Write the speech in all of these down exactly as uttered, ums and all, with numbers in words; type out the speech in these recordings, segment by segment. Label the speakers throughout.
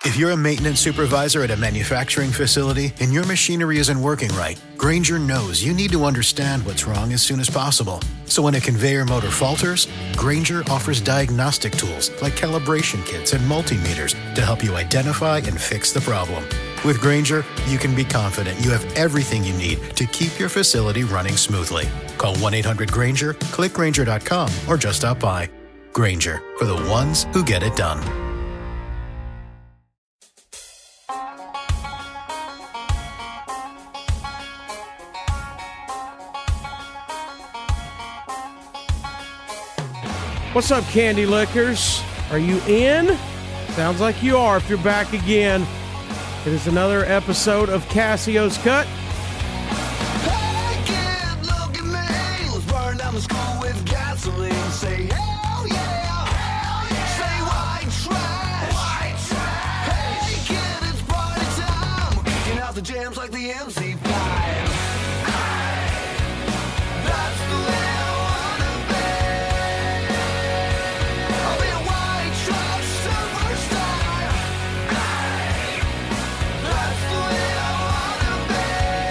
Speaker 1: If you're a maintenance supervisor at a manufacturing facility and your machinery isn't working right, Grainger knows you need to understand what's wrong as soon as possible. So when a conveyor motor falters, Grainger offers diagnostic tools like calibration kits and multimeters to help you identify and fix the problem. With Grainger, you can be confident you have everything you need to keep your facility running smoothly. Call one eight hundred Grainger, click Grainger dot com, or just stop by. Grainger, for the ones who get it done.
Speaker 2: What's up, Candy Lickers? Are you in? Sounds like you are if you're back again. It is another episode of Cassio's Cut.
Speaker 3: Hey kid, look at me. Let's burn down the school with gasoline. Say hell yeah. Hell yeah. Say white trash. White trash. Hey kid, it's party time. We're kicking out the jams like the M C five. Hey, that's the way I wanna be. I'll be a white trash superstar. Hey, that's the way I wanna be.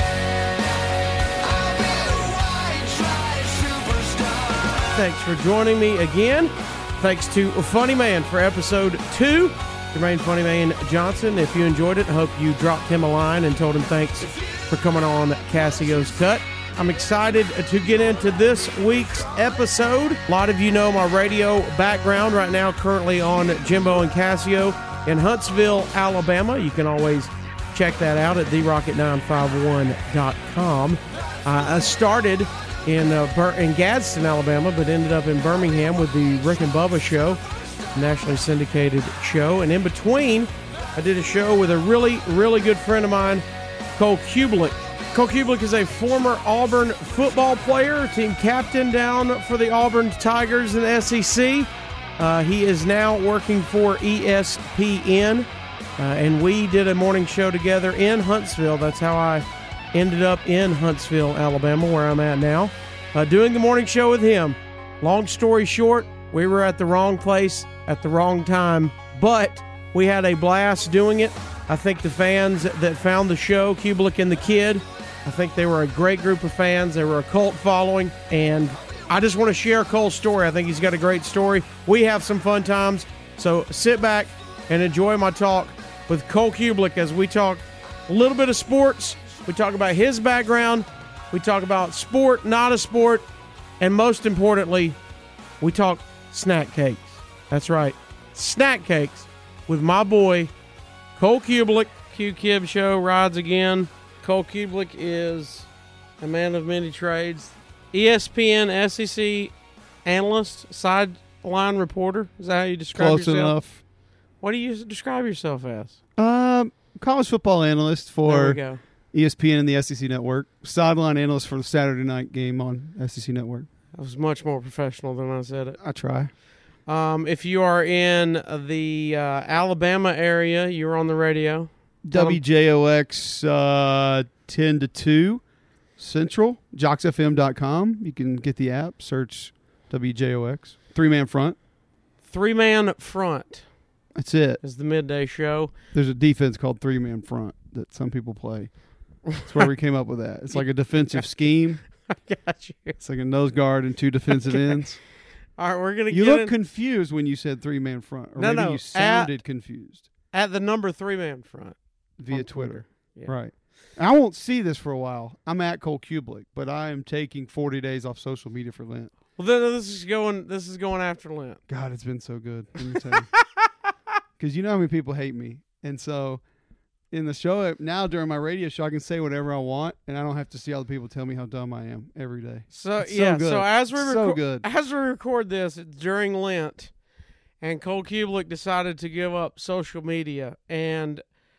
Speaker 3: I'll be a white trash superstar.
Speaker 2: Thanks for joining me again. Thanks to Funny Man for episode two. Jermaine Funny Man Johnson. If you enjoyed it, I hope you dropped him a line and told him thanks for coming on Cassio's Cut. I'm excited to get into this week's episode. A lot of you know my radio background right now, currently on Jimbo and Cassio in Huntsville, Alabama. You can always check that out at the rocket nine five one dot com. Uh, I started in uh, Bur- in Gadsden, Alabama, but ended up in Birmingham with the Rick and Bubba Show, nationally syndicated show. And in between, I did a show with a really, really good friend of mine, Cole Cubelic. Cole Cubelic is a former Auburn football player, team captain down for the Auburn Tigers in the S E C. Uh, he is now working for E S P N, uh, and we did a morning show together in Huntsville. That's how I ended up in Huntsville, Alabama, where I'm at now, uh, doing the morning show with him. Long story short, we were at the wrong place at the wrong time, but we had a blast doing it. I think the fans that found the show, Cubelic and the Kid, I think they were a great group of fans. They were a cult following, and I just want to share Cole's story. I think he's got a great story. We have some fun times, so sit back and enjoy my talk with Cole Cubelic as we talk a little bit of sports. We talk about his background. We talk about sport, not a sport, and most importantly, we talk snack cakes. That's right, snack cakes with my boy, Cole Cubelic. Q-Kib Show rides again. Cole Cubelic is a man of many trades. E S P N, S E C analyst, sideline reporter. Is that how you describe
Speaker 4: Close
Speaker 2: yourself?
Speaker 4: enough.
Speaker 2: What do you describe yourself as?
Speaker 4: Um, college football analyst
Speaker 2: There we
Speaker 4: for
Speaker 2: go.
Speaker 4: E S P N and the S E C Network. Sideline analyst for the Saturday night game on S E C Network.
Speaker 2: I was much more professional than I said it.
Speaker 4: I try.
Speaker 2: Um, if you are in the uh, Alabama area, you're on the radio. Tell 'em-
Speaker 4: W J O X uh, ten to two Central, jox f m dot com. You can get the app, search W J O X. Three-man front.
Speaker 2: Three-man front
Speaker 4: That's it.
Speaker 2: is the midday show.
Speaker 4: There's a defense called three-man front that some people play. That's where we came up with that. It's like a defensive scheme.
Speaker 2: I got you.
Speaker 4: It's like a nose guard and two defensive
Speaker 2: Okay.
Speaker 4: ends.
Speaker 2: All right, we're going to
Speaker 4: You
Speaker 2: get
Speaker 4: look
Speaker 2: in
Speaker 4: confused when you said three-man front. Or
Speaker 2: No,
Speaker 4: maybe
Speaker 2: no,
Speaker 4: you sounded confused
Speaker 2: at the number three-man front.
Speaker 4: via
Speaker 2: on
Speaker 4: Twitter.
Speaker 2: Yeah.
Speaker 4: Right. I won't see this for a while. I'm at Cole Cubelic, but I am taking forty days off social media for Lent.
Speaker 2: Well, then this is going. This is going after Lent.
Speaker 4: God, it's been so good. Let me tell you. Because you know how many people hate me. And so in the show, now during my radio show, I can say whatever I want, and I don't have to see other people tell me how dumb I am every day.
Speaker 2: So
Speaker 4: It's so
Speaker 2: yeah.
Speaker 4: good.
Speaker 2: So as we
Speaker 4: So
Speaker 2: record,
Speaker 4: good.
Speaker 2: as we record this, it's during Lent, and Cole Cubelic decided to give up social media. And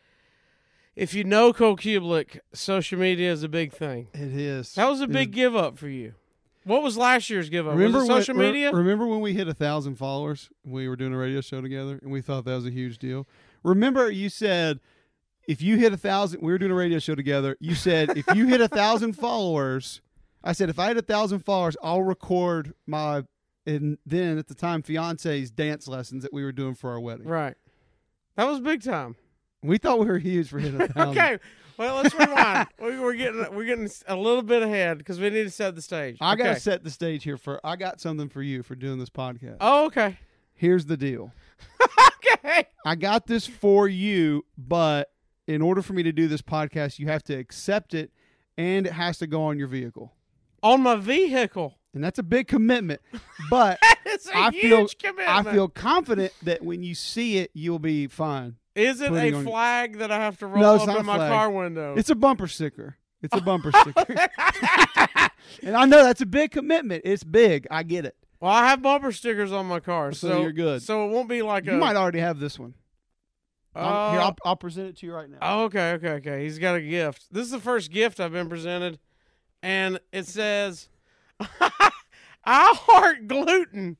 Speaker 2: if you know Cole Cubelic, social media is a big thing.
Speaker 4: It is.
Speaker 2: That was a
Speaker 4: It
Speaker 2: big
Speaker 4: is-
Speaker 2: give up for you. What was last year's give up?
Speaker 4: Remember
Speaker 2: was it
Speaker 4: when-
Speaker 2: social
Speaker 4: re-
Speaker 2: media?
Speaker 4: Remember when we hit a thousand followers? We were doing a radio show together, and we thought that was a huge deal. Remember, you said if you hit a thousand, we were doing a radio show together. You said if you hit a thousand followers, I said if I hit a thousand followers, I'll record my and then at the time fiance's dance lessons that we were doing for our wedding.
Speaker 2: Right. That was big time.
Speaker 4: We thought we were huge for hitting a thousand.
Speaker 2: Okay, well let's rewind. we, we're getting we're getting a little bit ahead because we need to set the stage.
Speaker 4: I
Speaker 2: okay.
Speaker 4: got to set the stage here for. I got something for you for doing this podcast.
Speaker 2: Oh, okay.
Speaker 4: Here's the deal.
Speaker 2: Okay.
Speaker 4: I got this for you, but in order for me to do this podcast, you have to accept it, and it has to go on your vehicle.
Speaker 2: On my vehicle.
Speaker 4: And that's a big commitment. But
Speaker 2: It's a
Speaker 4: I
Speaker 2: huge
Speaker 4: feel
Speaker 2: commitment.
Speaker 4: I feel confident that when you see it, you'll be fine.
Speaker 2: Is it
Speaker 4: putting
Speaker 2: a
Speaker 4: on-
Speaker 2: flag that I have to roll
Speaker 4: No, it's
Speaker 2: up
Speaker 4: not
Speaker 2: in
Speaker 4: a
Speaker 2: my
Speaker 4: flag.
Speaker 2: car window?
Speaker 4: It's a bumper sticker. It's a bumper sticker. And I know that's a big commitment. It's big. I get it.
Speaker 2: Well, I have bumper stickers on my car, so,
Speaker 4: So you're good.
Speaker 2: So it won't be like
Speaker 4: You
Speaker 2: a.
Speaker 4: might already have this one.
Speaker 2: Uh,
Speaker 4: Here, I'll, I'll present it to you right now.
Speaker 2: Oh, okay, okay, okay. He's got a gift. This is the first gift I've been presented, and it says, "I heart gluten."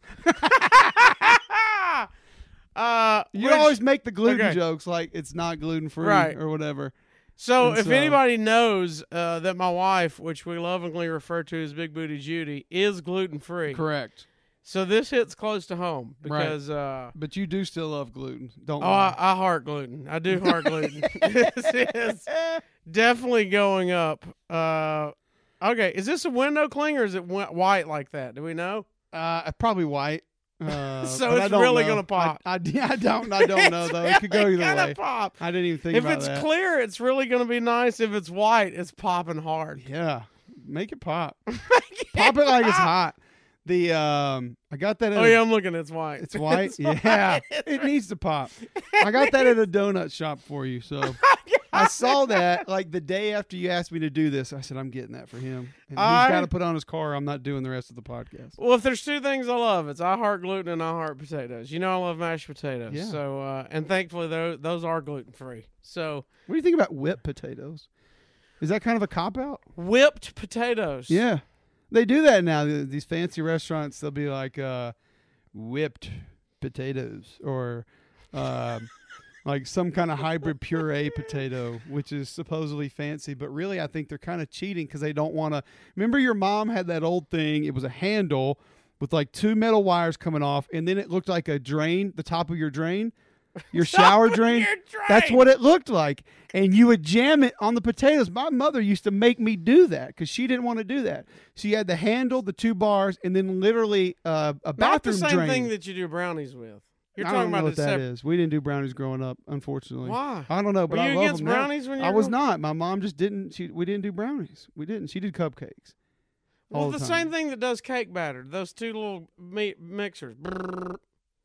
Speaker 2: uh,
Speaker 4: You
Speaker 2: which-
Speaker 4: always make the gluten
Speaker 2: okay.
Speaker 4: jokes like it's not gluten free
Speaker 2: Right.
Speaker 4: or whatever.
Speaker 2: So,
Speaker 4: And
Speaker 2: if
Speaker 4: so-
Speaker 2: anybody knows uh, that my wife, which we lovingly refer to as Big Booty Judy, is gluten free,
Speaker 4: Correct.
Speaker 2: so this hits close to home
Speaker 4: Right.
Speaker 2: because. Uh,
Speaker 4: But you do still love gluten. Don't
Speaker 2: Oh,
Speaker 4: lie.
Speaker 2: I, I heart gluten. I do heart gluten. This is definitely going up. Uh, okay, is this a window cling or is it wh- white like that? Do we know?
Speaker 4: Uh, probably white. Uh,
Speaker 2: So
Speaker 4: but I
Speaker 2: it's
Speaker 4: don't
Speaker 2: really
Speaker 4: know.
Speaker 2: gonna pop.
Speaker 4: I, I, yeah, I don't. I don't know
Speaker 2: It's
Speaker 4: though. It could go
Speaker 2: really
Speaker 4: either
Speaker 2: gonna
Speaker 4: way.
Speaker 2: Pop.
Speaker 4: I didn't even think
Speaker 2: If
Speaker 4: about
Speaker 2: it's
Speaker 4: that.
Speaker 2: clear, it's really going to be nice. If it's white, it's popping hard.
Speaker 4: Yeah, make it pop. Pop it like it's hot. The um, I got that. At
Speaker 2: Oh
Speaker 4: a-
Speaker 2: yeah, I'm looking. It's white.
Speaker 4: it's white.
Speaker 2: It's
Speaker 4: yeah,
Speaker 2: white. It's
Speaker 4: it needs to pop. I got that at a donut shop for you. So I saw that like the day after you asked me to do this. I said I'm getting that for him. And
Speaker 2: I-
Speaker 4: he's got to put on his car. I'm not doing the rest of the podcast.
Speaker 2: Well, if there's two things I love, it's I heart gluten and I heart potatoes. You know I love mashed potatoes.
Speaker 4: Yeah.
Speaker 2: So uh, and thankfully those those are gluten free. So
Speaker 4: What do you think about whipped potatoes? Is that kind of a cop out?
Speaker 2: whipped potatoes.
Speaker 4: Yeah, they do that now. Th- These fancy restaurants, they'll be like uh, whipped potatoes or uh, like some kind of hybrid puree potato, which is supposedly fancy, but really I think they're kind of cheating because they don't want to. Remember, your mom had that old thing. It was a handle with like two metal wires coming off, and then it looked like a drain, the top of your drain. Your shower drain.
Speaker 2: Your
Speaker 4: That's
Speaker 2: drain.
Speaker 4: what it looked like. And you would jam it on the potatoes. My mother used to make me do that because she didn't want to do that. She had the handle, the two bars, and then literally uh, a
Speaker 2: Not the
Speaker 4: bathroom
Speaker 2: same
Speaker 4: drain.
Speaker 2: thing that you do brownies with. You're
Speaker 4: I
Speaker 2: talking
Speaker 4: don't know
Speaker 2: about
Speaker 4: what
Speaker 2: the
Speaker 4: that
Speaker 2: sep-
Speaker 4: is. We didn't do brownies growing up, unfortunately.
Speaker 2: Why?
Speaker 4: I don't know, but
Speaker 2: Were
Speaker 4: I
Speaker 2: you
Speaker 4: love
Speaker 2: against
Speaker 4: them now.
Speaker 2: brownies when you
Speaker 4: I
Speaker 2: were
Speaker 4: was
Speaker 2: growing-
Speaker 4: not. My mom just didn't. She we didn't do brownies. We didn't. She did cupcakes.
Speaker 2: Well,
Speaker 4: all
Speaker 2: the,
Speaker 4: the
Speaker 2: same
Speaker 4: time.
Speaker 2: thing that does cake batter. Those two little meat mixers. Brrr.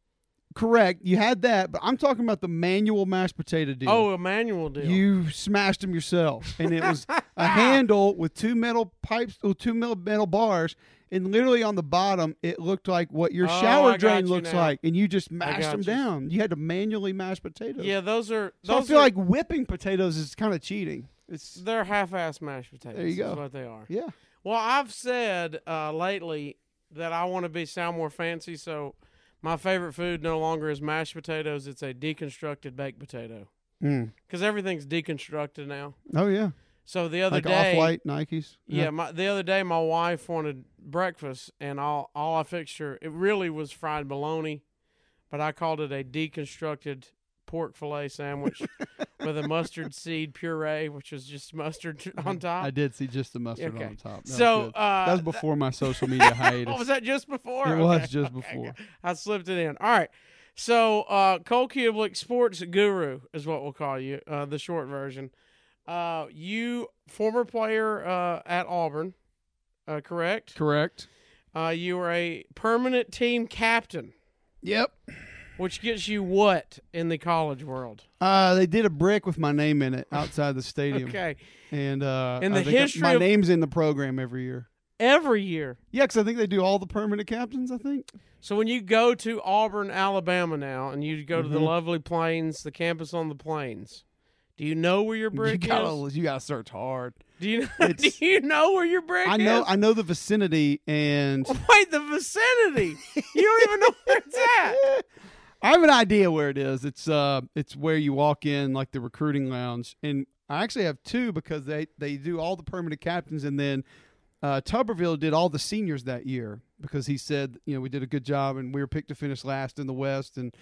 Speaker 4: Correct. You had that, but I'm talking about the manual mashed potato deal.
Speaker 2: Oh, a manual deal.
Speaker 4: You smashed them yourself, and it was a handle with two metal pipes, or two metal metal bars, and literally on the bottom, it looked like what your
Speaker 2: Oh,
Speaker 4: shower
Speaker 2: I got
Speaker 4: drain
Speaker 2: you
Speaker 4: looks
Speaker 2: now.
Speaker 4: like, and you just mashed
Speaker 2: got
Speaker 4: them
Speaker 2: you.
Speaker 4: down. You had to manually mash potatoes.
Speaker 2: Yeah, those are.
Speaker 4: so I
Speaker 2: Those
Speaker 4: feel
Speaker 2: are,
Speaker 4: like whipping potatoes is kind of cheating. It's
Speaker 2: they're half-ass mashed potatoes.
Speaker 4: There you go.
Speaker 2: Is what they are.
Speaker 4: yeah.
Speaker 2: Well, I've said uh, lately that I want to be sound more fancy, so my favorite food no longer is mashed potatoes. It's a deconstructed baked potato
Speaker 4: Mm.
Speaker 2: because everything's deconstructed now.
Speaker 4: Oh yeah,
Speaker 2: So the other
Speaker 4: like
Speaker 2: day,
Speaker 4: off-white Nikes.
Speaker 2: yeah, my, the other day my wife wanted breakfast, and all all I fixed her. It really was fried bologna, but I called it a deconstructed pork fillet sandwich with a mustard seed puree, which was just mustard on top.
Speaker 4: I did see just the mustard
Speaker 2: Okay.
Speaker 4: on top. That
Speaker 2: so
Speaker 4: was good.
Speaker 2: uh,
Speaker 4: that was before my social media hiatus.
Speaker 2: Oh, was that just before?
Speaker 4: It
Speaker 2: Okay.
Speaker 4: was just
Speaker 2: Okay,
Speaker 4: before.
Speaker 2: good. I slipped it in. All right. So, uh, Cole Kublik, sports guru is what we'll call you, uh, the short version. Uh, you, former player uh, at Auburn, uh, correct?
Speaker 4: Correct.
Speaker 2: Uh, you were a permanent team captain,
Speaker 4: Yep.
Speaker 2: which gets you what in the college world?
Speaker 4: Uh, they did a brick with my name in it outside the stadium.
Speaker 2: Okay.
Speaker 4: And uh,
Speaker 2: In
Speaker 4: I
Speaker 2: the
Speaker 4: think
Speaker 2: history
Speaker 4: my
Speaker 2: of-
Speaker 4: name's in the program every year.
Speaker 2: Every year.
Speaker 4: Yeah, because I think they do all the permanent captains. I think.
Speaker 2: So when you go to Auburn, Alabama now, and you go to the
Speaker 4: Mhm.
Speaker 2: lovely Plains, the campus on the Plains, do you know where your brick
Speaker 4: you gotta
Speaker 2: is?
Speaker 4: you gotta search hard.
Speaker 2: Do you
Speaker 4: It's-
Speaker 2: do you know where your brick
Speaker 4: I know
Speaker 2: is?
Speaker 4: I know the vicinity, and
Speaker 2: Wait, the vicinity. You don't even know where it's at.
Speaker 4: I have an idea where it is. It's uh, it's where you walk in, like the recruiting lounge, and I actually have two because they they do all the permanent captains, and then uh, Tuberville did all the seniors that year because he said, you know, we did a good job and we were picked to finish last in the West, and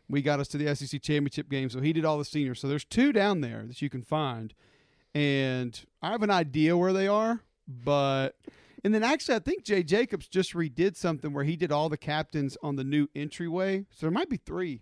Speaker 4: We got us to the S E C championship game, so he did all the seniors. So there's two down there that you can find, and I have an idea where they are, but and then actually I think Jay Jacobs just redid something where he did all the captains on the new entryway, so there might be three,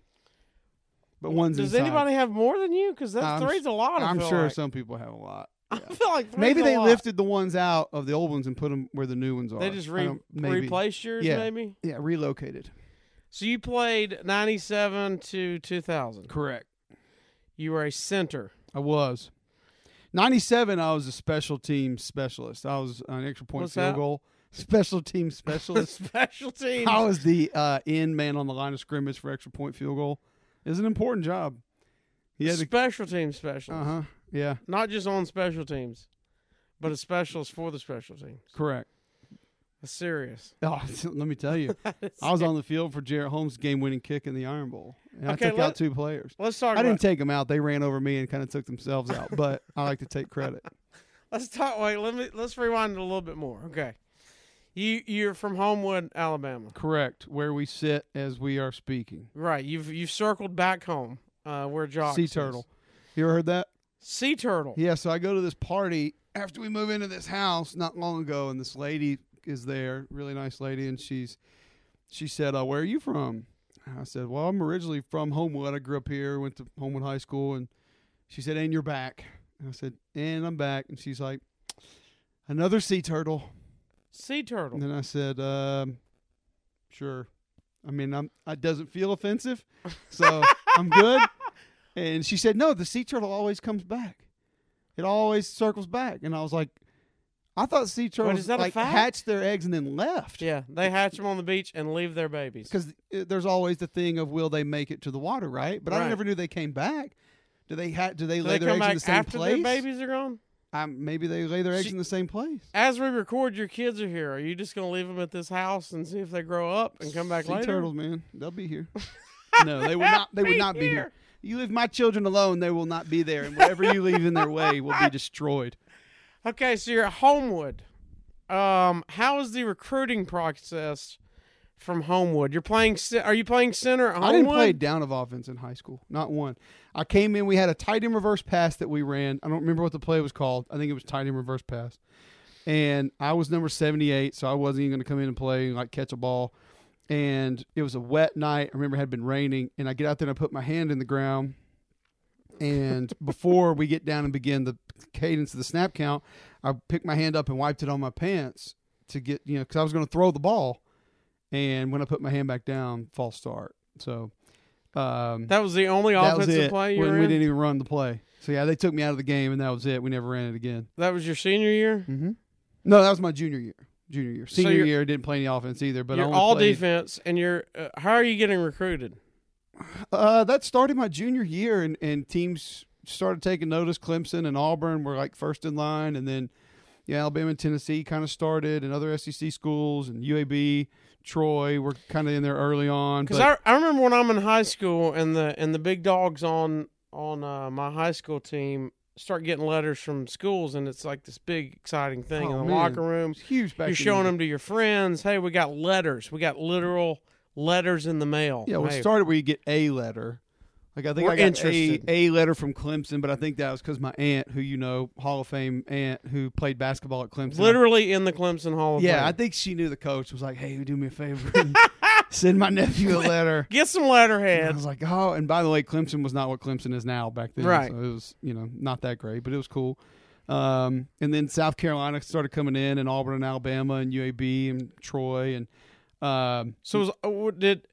Speaker 4: but one's
Speaker 2: Does
Speaker 4: inside.
Speaker 2: anybody have more than you? Because that
Speaker 4: I'm
Speaker 2: three's a lot. I
Speaker 4: I'm
Speaker 2: feel
Speaker 4: sure
Speaker 2: like.
Speaker 4: some people have a lot.
Speaker 2: I
Speaker 4: Yeah.
Speaker 2: feel like three's
Speaker 4: Maybe
Speaker 2: a
Speaker 4: they
Speaker 2: lot.
Speaker 4: lifted the ones out of the old ones and put them where the new ones are.
Speaker 2: They just
Speaker 4: I
Speaker 2: re-
Speaker 4: don't- maybe.
Speaker 2: replaced yours,
Speaker 4: Yeah.
Speaker 2: maybe.
Speaker 4: Yeah, relocated.
Speaker 2: So you played ninety-seven to two thousand.
Speaker 4: Correct.
Speaker 2: You were a center.
Speaker 4: I was. ninety-seven, I was a special team specialist. I was an extra point
Speaker 2: What's
Speaker 4: field
Speaker 2: that?
Speaker 4: goal. Special team specialist.
Speaker 2: Special teams.
Speaker 4: I was the uh, end man on the line of scrimmage for extra point field goal. It was an important job. He had to,
Speaker 2: special team specialist.
Speaker 4: uh-huh. Yeah,
Speaker 2: Not just on special teams, but a specialist for the special teams.
Speaker 4: correct.
Speaker 2: That's serious.
Speaker 4: Oh, let me tell you. I was on the field for Jarrett Holmes' game-winning kick in the Iron Bowl. And
Speaker 2: Okay,
Speaker 4: I took
Speaker 2: let-
Speaker 4: out two players.
Speaker 2: Let's talk
Speaker 4: I
Speaker 2: about
Speaker 4: didn't take them out. They ran over me and kind of took themselves out, but I like to take credit.
Speaker 2: Let's talk wait, let me let's rewind it a little bit more. Okay. You you're from Homewood, Alabama.
Speaker 4: Correct, where we sit as we are speaking.
Speaker 2: Right. You've you've circled back home, uh, where Jock
Speaker 4: Sea
Speaker 2: is.
Speaker 4: turtle. You ever heard that?
Speaker 2: Sea turtle.
Speaker 4: Yeah, so I go to this party after we move into this house not long ago, and this lady is there, really nice lady, and she's she said, uh, "Where are you from?" And I said, "Well, I'm originally from Homewood. I grew up here, went to Homewood High School." And she said, "And you're back?" And I said, "And I'm back." And she's like, "Another sea turtle."
Speaker 2: Sea turtle.
Speaker 4: And then I said, um, "Sure." I mean, I'm it doesn't feel offensive, so I'm good. And she said, "No, the sea turtle always comes back. It always circles back." And I was like, "I thought sea turtles
Speaker 2: is that a
Speaker 4: like
Speaker 2: fact?
Speaker 4: hatched their eggs and then left."
Speaker 2: Yeah, they hatch them on the beach and leave their babies.
Speaker 4: Because there's always the thing of will they make it to the water, right? But I
Speaker 2: Right.
Speaker 4: never knew they came back. Do they ha- do they
Speaker 2: Do
Speaker 4: lay
Speaker 2: they
Speaker 4: their
Speaker 2: come
Speaker 4: eggs in
Speaker 2: back
Speaker 4: the same
Speaker 2: after
Speaker 4: place?
Speaker 2: their babies are gone?
Speaker 4: Um, maybe they lay their eggs
Speaker 2: She-
Speaker 4: in the same place.
Speaker 2: As we record, your kids are here. Are you just going to leave them at this house and see if they grow up and come back
Speaker 4: Sea
Speaker 2: later?
Speaker 4: turtles, man, they'll be here. No, they will not. They would not be here.
Speaker 2: here.
Speaker 4: You leave my children alone, they will not be there, and whatever you leave in their way will be destroyed.
Speaker 2: Okay, so you're at Homewood. Um, how is the recruiting process from Homewood? You're playing. ce- Are you playing center at Homewood?
Speaker 4: I didn't play down of offense in high school, not one. I came in, we had a tight end reverse pass that we ran. I don't remember what the play was called. I think it was tight end reverse pass. And I was number seventy-eight, so I wasn't even going to come in and play and like catch a ball. And it was a wet night. I remember it had been raining, and I get out there and I put my hand in the ground. And before we get down and begin the cadence of the snap count, I picked my hand up and wiped it on my pants to get, you know, because I was going to throw the ball. And when I put my hand back down, false start. So um,
Speaker 2: That was the only
Speaker 4: that was
Speaker 2: offensive
Speaker 4: it.
Speaker 2: play you
Speaker 4: when
Speaker 2: were
Speaker 4: we
Speaker 2: in?
Speaker 4: didn't even run the play. So yeah, they took me out of the game, and that was it. We never ran it again.
Speaker 2: That was your senior year?
Speaker 4: Mm-hmm. No, that was my junior year. Junior year,
Speaker 2: So
Speaker 4: senior
Speaker 2: you're-
Speaker 4: year, didn't play any offense either. But I
Speaker 2: you're
Speaker 4: only
Speaker 2: all
Speaker 4: played-
Speaker 2: defense, and you're. Uh, how are you getting recruited?
Speaker 4: Uh, that started my junior year, and, and teams started taking notice. Clemson and Auburn were like first in line, and then yeah, Alabama and Tennessee kind of started, and other S E C schools and U A B, Troy were kind of in there early on.
Speaker 2: Because
Speaker 4: but-
Speaker 2: I, I remember when I'm in high school, and the and the big dogs on on uh, my high school team start getting letters from schools, and it's like this big exciting thing
Speaker 4: Oh,
Speaker 2: in the
Speaker 4: man.
Speaker 2: locker room.
Speaker 4: It's huge back
Speaker 2: You're
Speaker 4: in
Speaker 2: showing
Speaker 4: the-
Speaker 2: them to your friends. Hey, we got letters. We got literal letters in the mail.
Speaker 4: Yeah, well,
Speaker 2: hey,
Speaker 4: it started where you get a letter. Like I think
Speaker 2: We're
Speaker 4: I got
Speaker 2: interested.
Speaker 4: a, a letter from Clemson, but I think that was because my aunt, who you know, Hall of Fame aunt, who played basketball at Clemson.
Speaker 2: literally in the Clemson Hall of
Speaker 4: Yeah, I
Speaker 2: Fame.
Speaker 4: think she knew the coach was like, "Hey, do me a favor, and send my nephew a letter."
Speaker 2: Get some
Speaker 4: And I
Speaker 2: letterhead.
Speaker 4: was like, "Oh," and by the way, Clemson was not what Clemson is now back then.
Speaker 2: Right.
Speaker 4: So it was, you know, not that great, but it was cool. Um, and then South Carolina started coming in, and Auburn and Alabama and U A B and Troy and um,
Speaker 2: So was, uh, what- did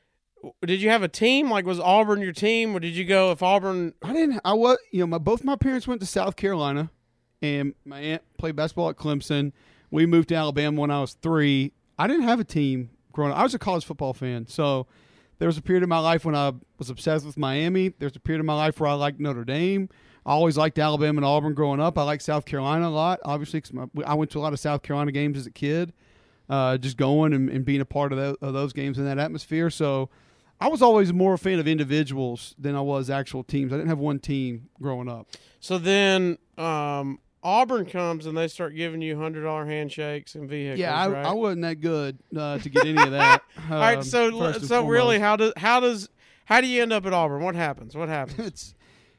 Speaker 2: did you have a team? Like, was Auburn your team, or did you go if Auburn?
Speaker 4: I didn't. I was, you know, my both my parents went to South Carolina, and my aunt played basketball at Clemson. We moved to Alabama when I was three. I didn't have a team growing up. I was a college football fan, so there was a period of my life when I was obsessed with Miami. There's a period of my life where I liked Notre Dame. I always liked Alabama and Auburn growing up. I liked South Carolina a lot, obviously, because I went to a lot of South Carolina games as a kid, uh, just going and, and being a part of, the, of those games in that atmosphere. So I was always more a fan of individuals than I was actual teams. I didn't have one team growing up.
Speaker 2: So then um, Auburn comes and they start giving you hundred dollar handshakes and vehicles.
Speaker 4: Yeah, I,
Speaker 2: right?
Speaker 4: I wasn't that good uh, to get any of that.
Speaker 2: All right,
Speaker 4: um,
Speaker 2: so
Speaker 4: first and
Speaker 2: so really,
Speaker 4: foremost.
Speaker 2: how does how does How do you end up at Auburn? What happens? What happens?
Speaker 4: It's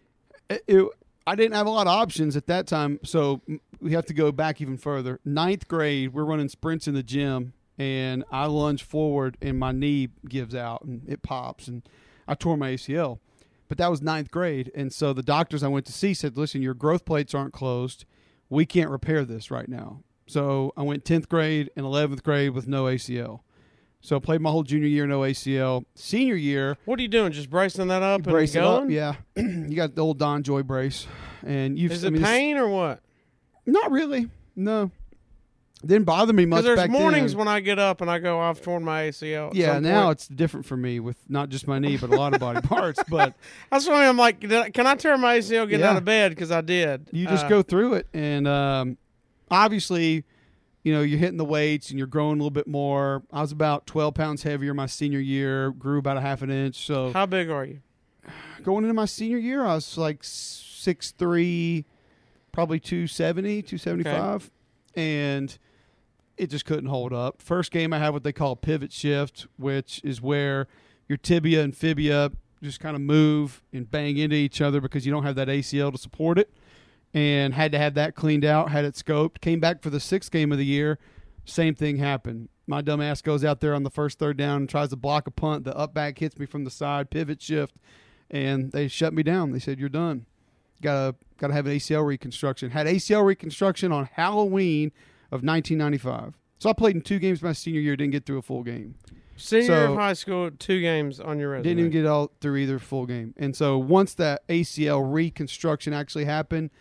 Speaker 4: it, it, I didn't have a lot of options at that time, so we have to go back even further. Ninth grade, we're running sprints in the gym, and I lunge forward, and my knee gives out, and it pops, and I tore my A C L. But that was ninth grade, and so the doctors I went to see said, listen, your growth plates aren't closed. We can't repair this right now. So I went tenth grade and eleventh grade with no A C L. So I played my whole junior year, no A C L. Senior year.
Speaker 2: What are you doing? Just bracing that up and
Speaker 4: brace it
Speaker 2: going?
Speaker 4: up, yeah. You got the old Don Joy brace. And you've,
Speaker 2: Is
Speaker 4: I
Speaker 2: it
Speaker 4: mean,
Speaker 2: pain or what?
Speaker 4: Not really, no. Didn't bother me much
Speaker 2: Because there's
Speaker 4: back
Speaker 2: mornings
Speaker 4: then.
Speaker 2: when I get up and I go, I've torn my A C L. at
Speaker 4: Yeah,
Speaker 2: some
Speaker 4: now
Speaker 2: point.
Speaker 4: it's different for me with not just my knee, but a lot of body parts. But
Speaker 2: That's why I'm like, did I, can I tear my A C L getting
Speaker 4: Yeah.
Speaker 2: out of bed? Because I did.
Speaker 4: you just
Speaker 2: Uh,
Speaker 4: go through it. And um, obviously, you know, you're hitting the weights and you're growing a little bit more. I was about twelve pounds heavier my senior year, grew about a half an inch. So
Speaker 2: How big are you?
Speaker 4: going into my senior year, I was like six three, probably two seventy, two seventy-five. And it just couldn't hold up. First game, I had what they call pivot shift, which is where your tibia and fibia just kind of move and bang into each other because you don't have that A C L to support it. And had to have that cleaned out, had it scoped. Came back for the sixth game of the year. Same thing happened. My dumb ass goes out there on the first third down and tries to block a punt. The up back hits me from the side, pivot shift, and they shut me down. They said, you're done. Gotta, gotta have an A C L reconstruction. Had A C L reconstruction on Halloween of nineteen ninety-five. So I played in two games my senior year, didn't get through a full game.
Speaker 2: Senior
Speaker 4: So-
Speaker 2: year of high school, two games on your resume.
Speaker 4: Didn't even get all through either full game. And so once that A C L reconstruction actually happened,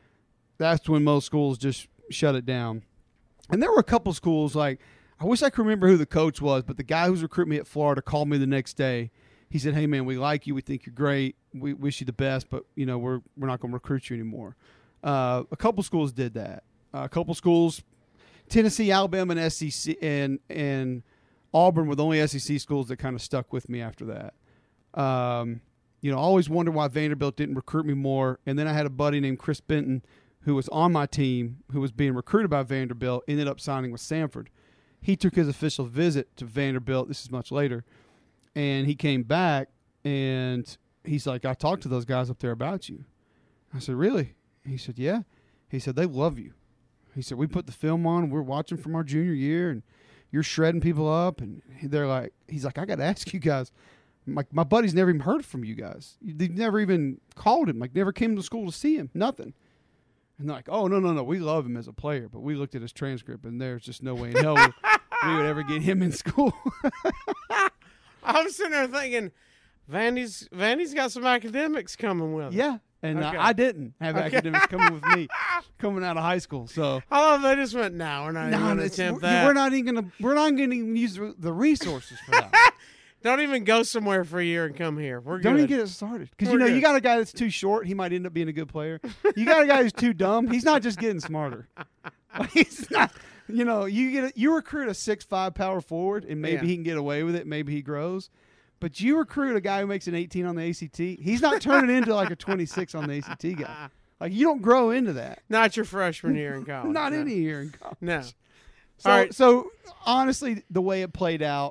Speaker 4: that's when most schools just shut it down. And there were a couple schools, like, I wish I could remember who the coach was, but the guy who's recruiting me at Florida called me the next day. He said, hey, man, we like you. We think you're great. We wish you the best, but, you know, we're we're not going to recruit you anymore. Uh, a couple schools did that. Uh, a couple schools, Tennessee, Alabama, and S E C, and, and Auburn were the only S E C schools that kind of stuck with me after that. Um, you know, I always wondered why Vanderbilt didn't recruit me more. And then I had a buddy named Chris Benton who was on my team, who was being recruited by Vanderbilt, ended up signing with Samford. He took his official visit to Vanderbilt. This is much later. And he came back, and he's like, I talked to those guys up there about you. I said, really? He said, yeah. He said, they love you. He said, we put the film on. We're watching from our junior year, and you're shredding people up. And they're like, he's like, I got to ask you guys. Like, my buddy's never even heard from you guys. They've never even called him. Like, never came to school to see him. Nothing. And they're like, oh, no, no, no. We love him as a player, but we looked at his transcript, and there's just no way in hell we, we would ever get him in school.
Speaker 2: I'm sitting there thinking, Vandy's Vandy's got some academics coming with him.
Speaker 4: Yeah. And
Speaker 2: Okay.
Speaker 4: I, I didn't have
Speaker 2: Okay.
Speaker 4: academics coming with me coming out of high school. So
Speaker 2: I love they just went, no, we're not even
Speaker 4: no,
Speaker 2: going to
Speaker 4: it's-
Speaker 2: attempt
Speaker 4: we're,
Speaker 2: that.
Speaker 4: we're not even gonna we're not gonna even use the resources for that.
Speaker 2: Don't even go somewhere for a year and come here. We're
Speaker 4: Don't
Speaker 2: good.
Speaker 4: even get it started. Because, you
Speaker 2: We're
Speaker 4: know,
Speaker 2: good.
Speaker 4: you got a guy that's too short. He might end up being a good player. You got a guy who's too dumb. He's not just getting smarter. He's not, you know, you get a, you recruit a six five power forward, and maybe
Speaker 2: Yeah.
Speaker 4: he can get away with it. Maybe he grows. But you recruit a guy who makes an eighteen on the A C T. He's not turning into like a twenty-six on the A C T guy. Like, you don't grow into that.
Speaker 2: Not your freshman year in college.
Speaker 4: Not
Speaker 2: no.
Speaker 4: any year in college.
Speaker 2: No.
Speaker 4: So,
Speaker 2: All right.
Speaker 4: so honestly, the way it played out,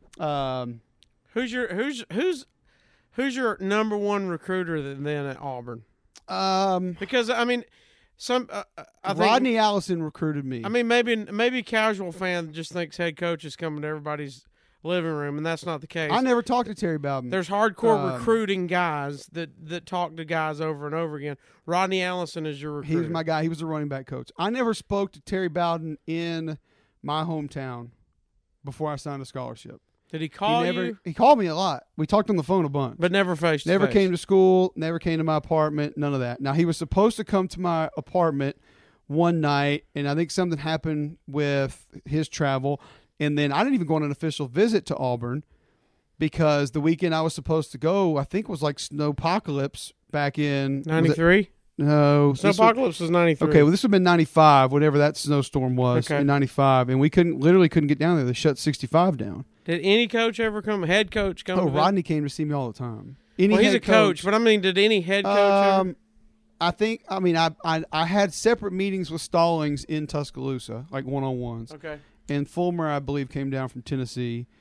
Speaker 4: um,
Speaker 2: Who's your who's who's who's your number one recruiter then then at Auburn?
Speaker 4: um,
Speaker 2: Because I mean, some uh, uh, I think,
Speaker 4: Rodney Allison recruited me.
Speaker 2: I mean, maybe maybe a casual fan just thinks head coach is coming to everybody's living room, and that's not the case.
Speaker 4: I never talked to Terry Bowden.
Speaker 2: There's hardcore
Speaker 4: Um,
Speaker 2: recruiting guys that, that talk to guys over and over again. Rodney Allison is your
Speaker 4: He
Speaker 2: recruiter.
Speaker 4: was my guy. He was the running back coach. I never spoke to Terry Bowden in my hometown before I signed a scholarship.
Speaker 2: Did he call
Speaker 4: he never.
Speaker 2: you?
Speaker 4: He called me a lot. We talked on the phone a bunch.
Speaker 2: But never face to
Speaker 4: Never
Speaker 2: face.
Speaker 4: came to school. Never came to my apartment. None of that. Now, he was supposed to come to my apartment one night, and I think something happened with his travel. And then I didn't even go on an official visit to Auburn because the weekend I was supposed to go, I think, was like Snowpocalypse back in was it-
Speaker 2: ninety-three?
Speaker 4: No, this was-
Speaker 2: Snowpocalypse was ninety-three.
Speaker 4: Okay, well, this would have been ninety-five, whatever that snowstorm was
Speaker 2: Okay.
Speaker 4: in ninety-five, and we couldn't literally couldn't get down there. They shut sixty-five down.
Speaker 2: Did any coach ever come, head coach come
Speaker 4: Oh,
Speaker 2: to visit?
Speaker 4: Rodney came to see me all the time. Any
Speaker 2: Well, he's
Speaker 4: head
Speaker 2: a coach, but I mean, did any head coach ever?
Speaker 4: Um, I think. I mean, I, I I had separate meetings with Stallings in Tuscaloosa, like one on ones.
Speaker 2: Okay.
Speaker 4: And Fulmer, I believe, came down from Tennessee,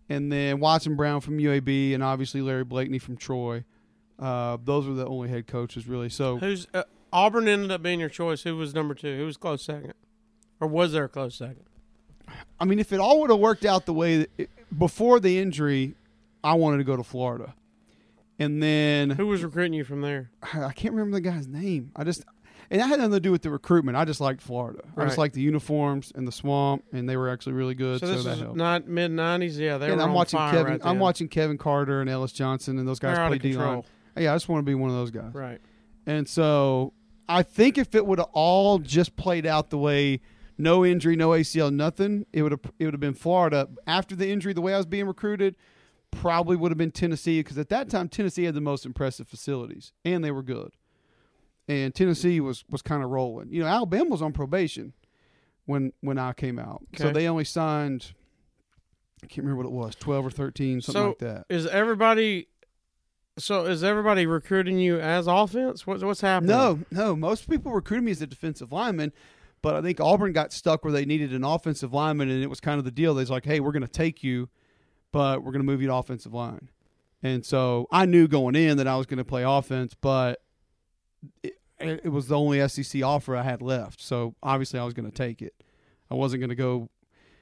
Speaker 4: and then Watson Brown from U A B, and obviously Larry Blakeney from Troy. Uh, those were the only head coaches, really. So
Speaker 2: Who's uh, Auburn ended up being your choice. Who was number two? Who was close second? Or was there a close second?
Speaker 4: I mean, if it all would have worked out the way that it, before the injury, I wanted to go to Florida. And then
Speaker 2: Who was recruiting you from there?
Speaker 4: I can't remember the guy's name. I just and that had nothing to do with the recruitment. I just liked Florida. I just
Speaker 2: Right.
Speaker 4: liked the uniforms and the swamp, and they were actually really good.
Speaker 2: So
Speaker 4: So,
Speaker 2: this
Speaker 4: that
Speaker 2: is
Speaker 4: helped.
Speaker 2: not mid nineties. Yeah, they
Speaker 4: and
Speaker 2: were
Speaker 4: I'm
Speaker 2: on
Speaker 4: watching
Speaker 2: fire
Speaker 4: Kevin.
Speaker 2: right
Speaker 4: I'm
Speaker 2: then.
Speaker 4: watching Kevin Carter and Ellis Johnson and those guys
Speaker 2: They're out
Speaker 4: play
Speaker 2: of
Speaker 4: D line.
Speaker 2: control.
Speaker 4: Yeah, I just want to be one of those guys.
Speaker 2: Right.
Speaker 4: And so I think if it would have all just played out the way, no injury, no A C L, nothing, it would have it would have been Florida. After the injury, the way I was being recruited, probably would have been Tennessee, because at that time Tennessee had the most impressive facilities and they were good. And Tennessee was was kind of rolling. You know, Alabama was on probation when when I came out, so
Speaker 2: Okay.
Speaker 4: they only signed. I can't remember what it was, twelve or thirteen, something
Speaker 2: So
Speaker 4: like that.
Speaker 2: is everybody? So is everybody recruiting you as offense? What's what's happening?
Speaker 4: No, no. Most people recruited me as a defensive lineman, but I think Auburn got stuck where they needed an offensive lineman, and it was kind of the deal. They was like, hey, we're going to take you, but we're going to move you to offensive line. And so I knew going in that I was going to play offense, but it, it was the only S E C offer I had left. So obviously I was going to take it. I wasn't going to go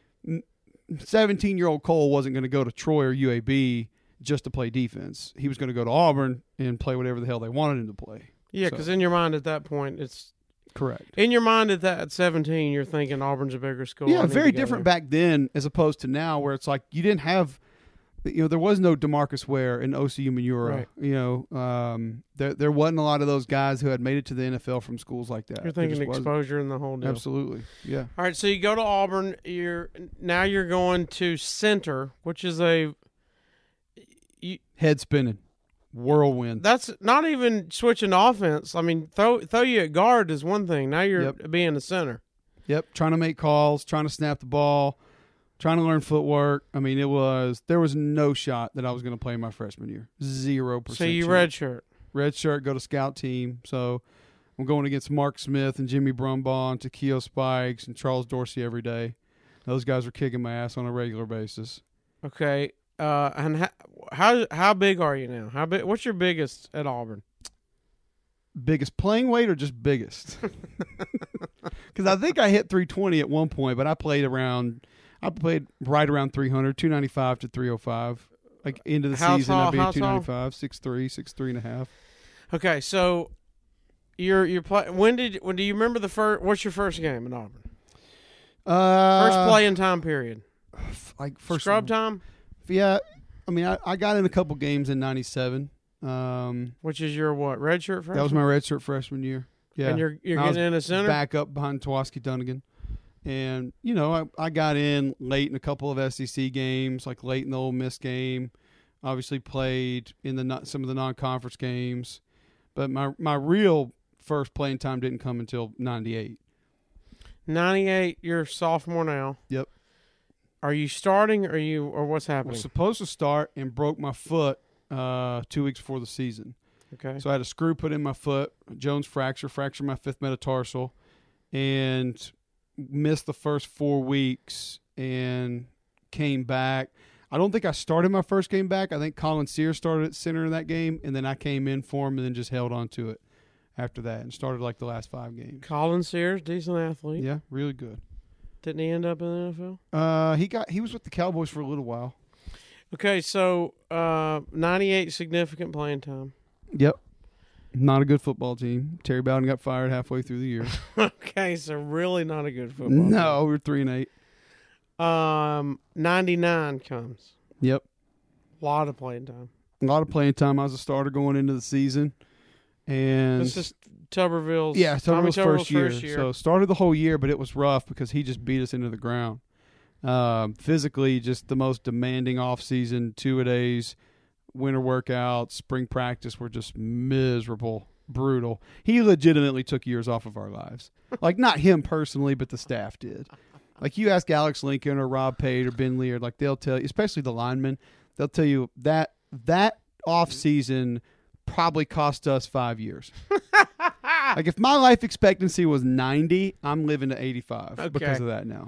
Speaker 4: – seventeen-year-old Cole wasn't going to go to Troy or U A B just to play defense. He was going to go to Auburn and play whatever the hell they wanted him to play.
Speaker 2: Yeah,
Speaker 4: So-
Speaker 2: because in your mind at that point, it's
Speaker 4: Correct.
Speaker 2: in your mind at that at seventeen, you're thinking Auburn's a bigger school. I
Speaker 4: Yeah,
Speaker 2: need
Speaker 4: very
Speaker 2: to go
Speaker 4: different
Speaker 2: there.
Speaker 4: back then as opposed to now, where it's like you didn't have, you know, there was no DeMarcus Ware and O C U Manura.
Speaker 2: Right.
Speaker 4: You know, um, there there wasn't a lot of those guys who had made it to the N F L from schools like that.
Speaker 2: You're
Speaker 4: There
Speaker 2: thinking
Speaker 4: just wasn't.
Speaker 2: exposure and the whole deal.
Speaker 4: Absolutely, yeah.
Speaker 2: All right, so you go to Auburn. You're now you're going to center, which is a you,
Speaker 4: Head spinning, whirlwind.
Speaker 2: that's not even switching to offense. I mean, throw throw you at guard is one thing. Now you're
Speaker 4: Yep.
Speaker 2: being a center.
Speaker 4: Yep, trying to make calls, trying to snap the ball, trying to learn footwork. I mean, it was there was no shot that I was going to play my freshman year. Zero percent.
Speaker 2: So you
Speaker 4: chance.
Speaker 2: redshirt.
Speaker 4: Red shirt, go to scout team. So I'm going against Mark Smith and Jimmy Brumbaugh and Takeo Spikes and Charles Dorsey every day. Those guys are kicking my ass on a regular basis.
Speaker 2: Okay. Uh, and how, how how big are you now? How big? What's your biggest at Auburn?
Speaker 4: Biggest playing weight or just biggest? Because I think I hit three twenty at one point, but I played around, I played right around three hundred, two ninety-five to three oh five. Like into the
Speaker 2: How
Speaker 4: season,
Speaker 2: tall-
Speaker 4: I'd be
Speaker 2: how
Speaker 4: at two ninety-five, six three, six three and a half.
Speaker 2: Okay, so you're you're play. When did when do you remember the first? What's your first game in Auburn?
Speaker 4: Uh,
Speaker 2: First playing time period.
Speaker 4: like first
Speaker 2: Scrub time,
Speaker 4: Yeah, I mean, I, I got in a couple games in ninety-seven. Um,
Speaker 2: which is your what? Redshirt freshman.
Speaker 4: that was my redshirt freshman year. Yeah,
Speaker 2: And you're you're
Speaker 4: I was
Speaker 2: getting in a center.
Speaker 4: back up behind Tawaski Dunnigan. And, you know, I, I got in late in a couple of S E C games, like late in the Ole Miss game. Obviously played in the non- some of the non-conference games. But my, my real first playing time didn't come until ninety-eight.
Speaker 2: ninety-eight. You're a sophomore now.
Speaker 4: Yep.
Speaker 2: Are you starting? Or are you or what's
Speaker 4: I
Speaker 2: happening?
Speaker 4: was supposed to start and broke my foot uh, two weeks before the season.
Speaker 2: Okay.
Speaker 4: So I had a screw put in my foot, Jones fracture, fractured my fifth metatarsal, and missed the first four weeks and came back. I don't think I started my first game back. I think Colin Sears started at center in that game, and then I came in for him and then just held on to it after that and started like the last five games.
Speaker 2: Colin Sears, decent athlete.
Speaker 4: Yeah, really good.
Speaker 2: Didn't he end up in the N F L?
Speaker 4: Uh, he got he was with the Cowboys for a little while.
Speaker 2: Okay, so uh, ninety-eight significant playing time.
Speaker 4: Yep. Not a good football team. Terry Bowden got fired halfway through the year.
Speaker 2: Okay, so really not a good football.
Speaker 4: No, we we're three and eight.
Speaker 2: team. Um, ninety-nine comes.
Speaker 4: Yep.
Speaker 2: A lot of playing time.
Speaker 4: A lot of playing time. I was a starter going into the season. And
Speaker 2: This is Tuberville's.
Speaker 4: yeah,
Speaker 2: Tommy
Speaker 4: Tuberville's first, year.
Speaker 2: first year.
Speaker 4: So started the whole year, but it was rough because he just beat us into the ground. Um, physically, just the most demanding off season, two a days, winter workouts, spring practice were just miserable, brutal. He legitimately took years off of our lives. Like not him personally, but the staff did. Like you ask Alex Lincoln or Rob Pate or Ben Leard, like they'll tell you, especially the linemen, they'll tell you that that off season probably cost us five years. Like if my life expectancy was ninety, I'm living to eighty-five because
Speaker 2: Okay.
Speaker 4: of that now.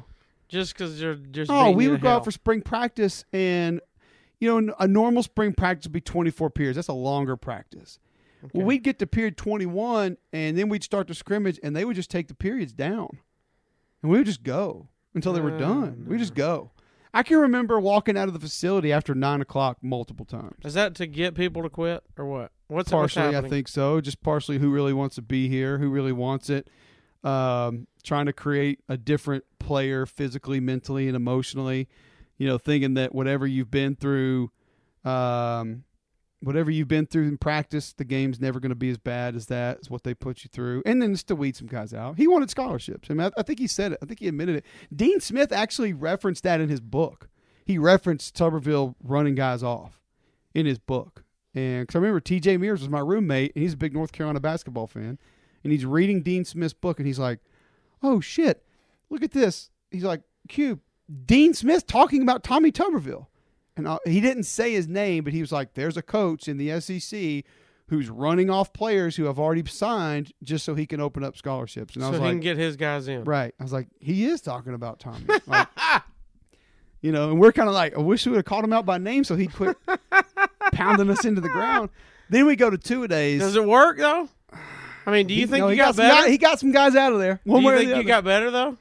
Speaker 2: just because they're just.
Speaker 4: Oh,
Speaker 2: beating
Speaker 4: we
Speaker 2: you
Speaker 4: would
Speaker 2: to
Speaker 4: go
Speaker 2: hell.
Speaker 4: out for spring practice, and you know, a normal spring practice would be twenty-four periods. That's a longer practice.
Speaker 2: Okay.
Speaker 4: Well, we'd get to period twenty-one, and then we'd start the scrimmage, and they would just take the periods down, and we would just go until they were
Speaker 2: No,
Speaker 4: done.
Speaker 2: no.
Speaker 4: We just go. I can remember walking out of the facility after nine o'clock multiple times.
Speaker 2: Is that to get people to quit or what? What's what's
Speaker 4: Partially, I
Speaker 2: happening?
Speaker 4: think so. Just partially, who really wants to be here, who really wants it. Um, trying to create a different player physically, mentally, and emotionally. You know, thinking that whatever you've been through, um, whatever you've been through in practice, the game's never going to be as bad as that. Is what they put you through, and then just to weed some guys out. He wanted scholarships. I mean, I, I think he said it. I think he admitted it. Dean Smith actually referenced that in his book. He referenced Tuberville running guys off in his book. And because I remember T J Mears was my roommate, and he's a big North Carolina basketball fan. And he's reading Dean Smith's book, and he's like, oh, shit, look at this. He's like, Q, Dean Smith talking about Tommy Tuberville. And I, he didn't say his name, but he was like, there's a coach in the S E C who's running off players who have already signed just so he can open up scholarships. And I
Speaker 2: so
Speaker 4: was
Speaker 2: he
Speaker 4: like,
Speaker 2: can get his guys in.
Speaker 4: right. I was like, he is talking about Tommy. Like, you know, and we're kind of like, I wish we would have called him out by name so he'd quit pounding us into the ground. Then we go to two-a-days.
Speaker 2: Does it work though? I mean, do you
Speaker 4: He-
Speaker 2: think
Speaker 4: no,
Speaker 2: you
Speaker 4: he
Speaker 2: got,
Speaker 4: some
Speaker 2: better?
Speaker 4: guy- he got some guys out of there. One
Speaker 2: do
Speaker 4: way
Speaker 2: you
Speaker 4: or
Speaker 2: think
Speaker 4: the
Speaker 2: you
Speaker 4: other.
Speaker 2: got better though?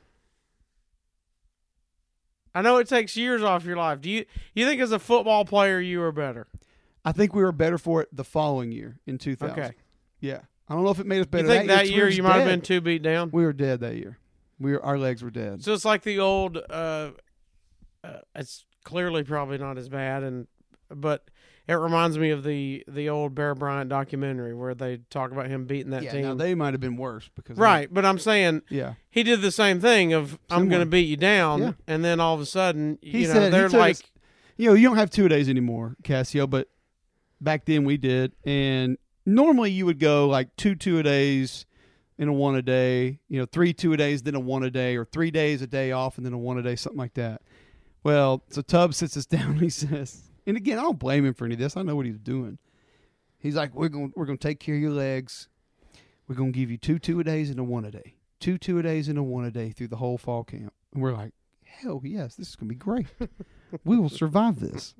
Speaker 2: I know it takes years off your life. Do you you think as a football player you were better?
Speaker 4: I think we were better for it the following year in two thousand.
Speaker 2: Okay.
Speaker 4: Yeah. I don't know if it made us better
Speaker 2: You think that
Speaker 4: year. 'cause we
Speaker 2: year
Speaker 4: were
Speaker 2: you
Speaker 4: just
Speaker 2: might have
Speaker 4: dead.
Speaker 2: been too beat down?
Speaker 4: We were dead that year. We were, our legs were dead.
Speaker 2: So it's like the old. Uh, uh, it's clearly probably not as bad, and but it reminds me of the the old Bear Bryant documentary where they talk about him beating that
Speaker 4: yeah,
Speaker 2: team.
Speaker 4: now they might have been worse because
Speaker 2: right, but I'm saying
Speaker 4: Yeah.
Speaker 2: he did the same thing of I'm
Speaker 4: Similar.
Speaker 2: going to beat you down,
Speaker 4: Yeah.
Speaker 2: and then all of a sudden,
Speaker 4: He
Speaker 2: you know,
Speaker 4: said he
Speaker 2: they're
Speaker 4: took
Speaker 2: like,
Speaker 4: us- you know, you don't have two days anymore, Cassio, but back then we did, and normally you would go like two two a days and a one a day, you know, three two a days then a one a day, or three days a day off and then a one a day, something like that. Well, so Tubbs sits us down and he says, and again, I don't blame him for any of this. I know what he's doing. He's like, we're going we're going to take care of your legs. We're going to give you two two a days and a one a day. Two two a days and a one a day through the whole fall camp. And we're like, hell yes, this is going to be great. We will survive this.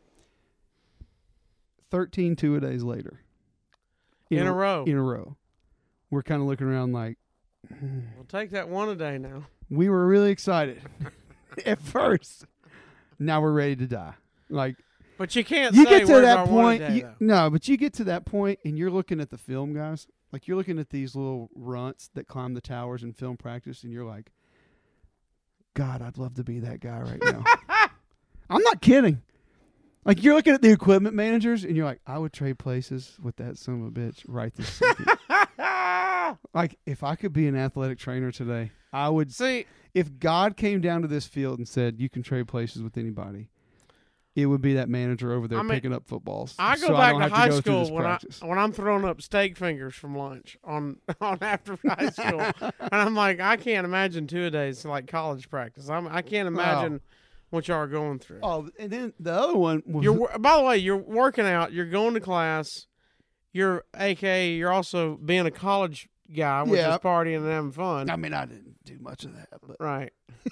Speaker 4: thirteen two a days later.
Speaker 2: In a row.
Speaker 4: In a row. We're kind of looking around like,
Speaker 2: we'll take that one a day now.
Speaker 4: we were really excited at first. Now we're ready to die. Like,
Speaker 2: But you can't
Speaker 4: you
Speaker 2: say
Speaker 4: get to
Speaker 2: where's
Speaker 4: that
Speaker 2: our one a
Speaker 4: point.
Speaker 2: day,
Speaker 4: you-
Speaker 2: though.
Speaker 4: no, but you get to that point and you're looking at the film, guys. Like, you're looking at these little runts that climb the towers in film practice, and you're like, God, I'd love to be that guy right now. I'm not kidding. Like, you're looking at the equipment managers, and you're like, I would trade places with that son of a bitch right this second. Like, if I could be an athletic trainer today, I would.
Speaker 2: See,
Speaker 4: If God came down to this field and said, you can trade places with anybody, it would be that manager over there
Speaker 2: I mean,
Speaker 4: picking up footballs.
Speaker 2: I go
Speaker 4: so
Speaker 2: back
Speaker 4: don't
Speaker 2: to
Speaker 4: have
Speaker 2: high
Speaker 4: go through this
Speaker 2: school when I
Speaker 4: practice.
Speaker 2: when I'm throwing up steak fingers from lunch on on after high school, and I'm like, I can't imagine two a days like college practice. I'm I can't imagine what y'all are going through.
Speaker 4: Oh, and then the other one was
Speaker 2: You're wor- by the way, you're working out, you're going to class, you're A K A you're also being a college guy, which
Speaker 4: Yeah.
Speaker 2: is partying and having fun.
Speaker 4: I mean, I didn't do much of that, but
Speaker 2: Right.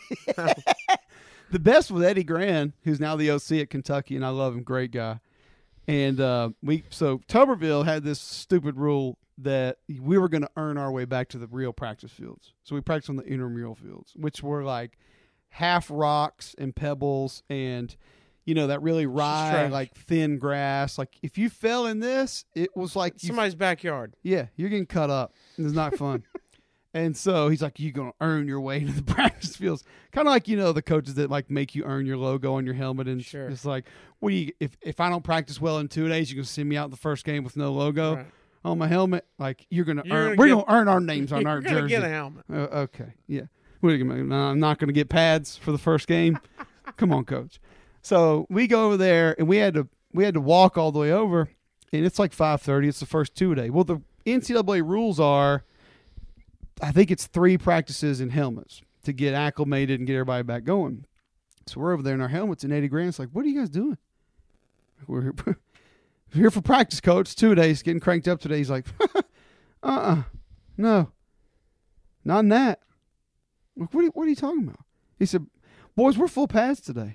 Speaker 4: the best was Eddie Gran, who's now the O C at Kentucky, and I love him, great guy. And uh, we so Tuberville had this stupid rule that we were going to earn our way back to the real practice fields. So we practiced on the intramural fields, which were like half rocks and pebbles, and you know that really rye,
Speaker 2: trash.
Speaker 4: like thin grass. Like if you fell in this, it was like you
Speaker 2: Somebody's backyard.
Speaker 4: Yeah, you're getting cut up. It's not fun. And so he's like, you're going to earn your way to the practice fields. Kind of like, you know, the coaches that like make you earn your logo on your helmet. And
Speaker 2: Sure.
Speaker 4: it's like, what do you, if, if I don't practice well in two days, you're going to send me out the first game with no logo
Speaker 2: Right.
Speaker 4: on my helmet. Like you're going to
Speaker 2: You're
Speaker 4: earn,
Speaker 2: gonna
Speaker 4: we're
Speaker 2: get-
Speaker 4: going to earn our names on
Speaker 2: You're
Speaker 4: our
Speaker 2: gonna
Speaker 4: jersey.
Speaker 2: get a helmet.
Speaker 4: Uh, okay. Yeah. What are you gonna, no, I'm not going to get pads for the first game. Come on, coach. So we go over there and we had to, we had to walk all the way over, and it's like five thirty. It's the first two a day. Well, the N C double A rules are, I think it's three practices in helmets to get acclimated and get everybody back going. So we're over there in our helmets, and Eddie Grant's like, what are you guys doing? We're here, we're here for practice, coach. Two days, getting cranked up today. He's like, uh-uh, no, not in that. Like, what are you, what are you talking about? He said, boys, we're full pads today.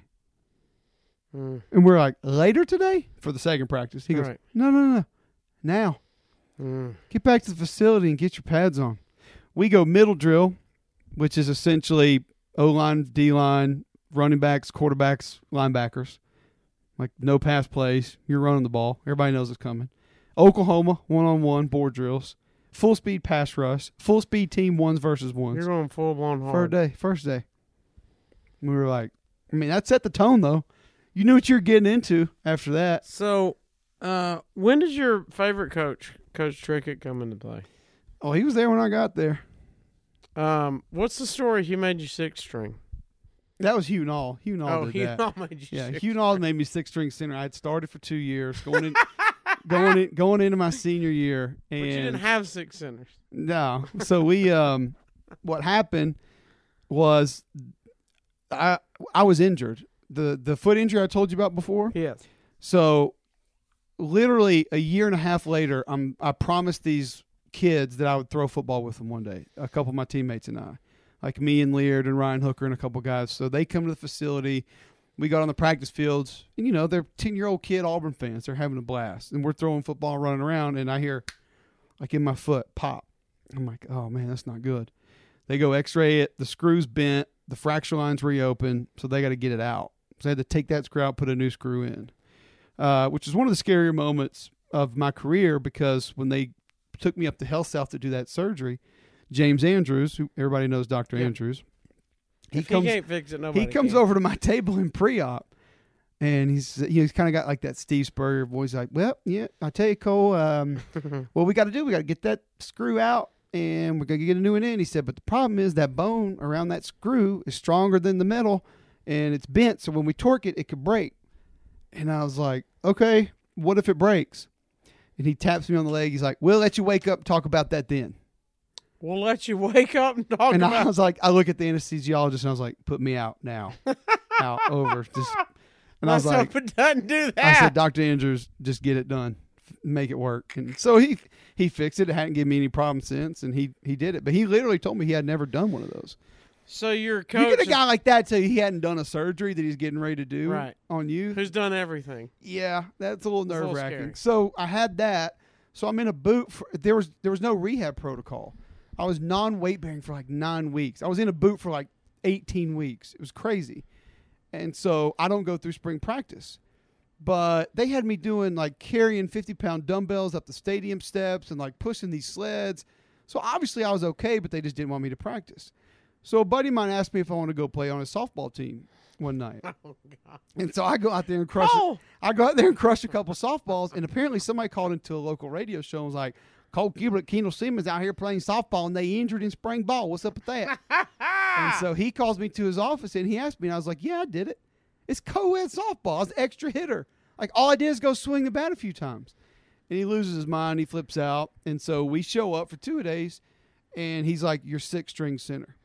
Speaker 2: Mm.
Speaker 4: And we're like, later today? For the second practice. He goes,
Speaker 2: Right.
Speaker 4: no, no, no. Now.
Speaker 2: Mm.
Speaker 4: Get back to the facility and get your pads on. We go middle drill, which is essentially O-line, D-line, running backs, quarterbacks, linebackers. Like no pass plays. You're running the ball. Everybody knows it's coming. Oklahoma, one-on-one, board drills. Full speed pass rush. Full speed team ones versus ones.
Speaker 2: You're going full blown hard.
Speaker 4: First day. First day. We were like, I mean, that set the tone, though. You knew what you were getting into after that.
Speaker 2: So, uh, when did your favorite coach, Coach Trickett, come into play?
Speaker 4: Oh, he was there when I got there.
Speaker 2: Um, what's the story he made you six string?
Speaker 4: That was Hugh Nall. Hugh Nall
Speaker 2: Oh,
Speaker 4: did
Speaker 2: he
Speaker 4: that.
Speaker 2: all made you
Speaker 4: Yeah,
Speaker 2: six
Speaker 4: Hugh Nall made me six string center. I had started for two years, going in, going in, going into my senior year, and
Speaker 2: But you didn't have six centers.
Speaker 4: no. So we, um, what happened was, I I was injured. the The foot injury I told you about before.
Speaker 2: Yes.
Speaker 4: So, literally a year and a half later, I'm I promised these kids that I would throw football with them one day. A couple of my teammates and I, like me and Leard and Ryan Hooker and a couple guys. So they come to the facility. We got on the practice fields, and you know they're ten year old kid Auburn fans. They're having a blast, and we're throwing football, running around, and I hear like in my foot pop. I'm like, oh man, that's not good. They go X-ray it. The screw's bent. The fracture line's reopened, so they got to get it out. So I had to take that screw out, put a new screw in, uh, which is one of the scarier moments of my career because when they took me up to Health South to do that surgery, James Andrews, who everybody knows Doctor
Speaker 2: Yeah.
Speaker 4: Andrews, he
Speaker 2: If
Speaker 4: comes
Speaker 2: he can't fix it, nobody
Speaker 4: he comes
Speaker 2: can.
Speaker 4: over to my table in pre-op, and he's you know, he's kind of got like that Steve Spurrier voice, like, well, yeah, I tell you, Cole, um, what we got to do, we got to get that screw out, and we're gonna get a new one in. He said, but the problem is that bone around that screw is stronger than the metal, and it's bent, so when we torque it, it could break. And I was like, okay, what if it breaks? And he taps me on the leg. He's like, we'll let you wake up and talk about that then.
Speaker 2: We'll let you wake up and talk
Speaker 4: And
Speaker 2: about
Speaker 4: I was like, I look at the anesthesiologist and I was like, put me out now. out, over. Just, and I was
Speaker 2: Let's
Speaker 4: like,
Speaker 2: hope it doesn't do that.
Speaker 4: I said, Doctor Andrews, just get it done. F- Make it work. And so he he fixed it. It hadn't given me any problem since, and he, he did it. But he literally told me he had never done one of those.
Speaker 2: So your
Speaker 4: You
Speaker 2: coach
Speaker 4: get a
Speaker 2: is-
Speaker 4: guy like that tell you he hadn't done a surgery that he's getting ready to do
Speaker 2: Right.
Speaker 4: on you.
Speaker 2: who's done everything.
Speaker 4: Yeah, that's a little
Speaker 2: It's a little
Speaker 4: nerve wracking.
Speaker 2: scary.
Speaker 4: So I had that. So I'm in a boot. For, there was there was no rehab protocol. I was non weight bearing for like nine weeks. I was in a boot for like eighteen weeks. It was crazy. And so I don't go through spring practice. But they had me doing like carrying fifty pound dumbbells up the stadium steps and like pushing these sleds. So obviously I was okay, but they just didn't want me to practice. So a buddy of mine asked me if I want to go play on a softball team one night.
Speaker 2: Oh God.
Speaker 4: And so I go out there and crush
Speaker 2: Oh.
Speaker 4: it. I go out there and crush a couple softballs, and apparently somebody called into a local radio show and was like, Cole Gilbert, Kendall Simmons out here playing softball, and they injured in spring ball. What's up with that? And so he calls me to his office, and he asked me, and I was like, yeah, I did it. It's co-ed softball. I was an extra hitter. Like, all I did is go swing the bat a few times. And he loses his mind. He flips out. And so we show up for two days, and he's like, you're six-string center.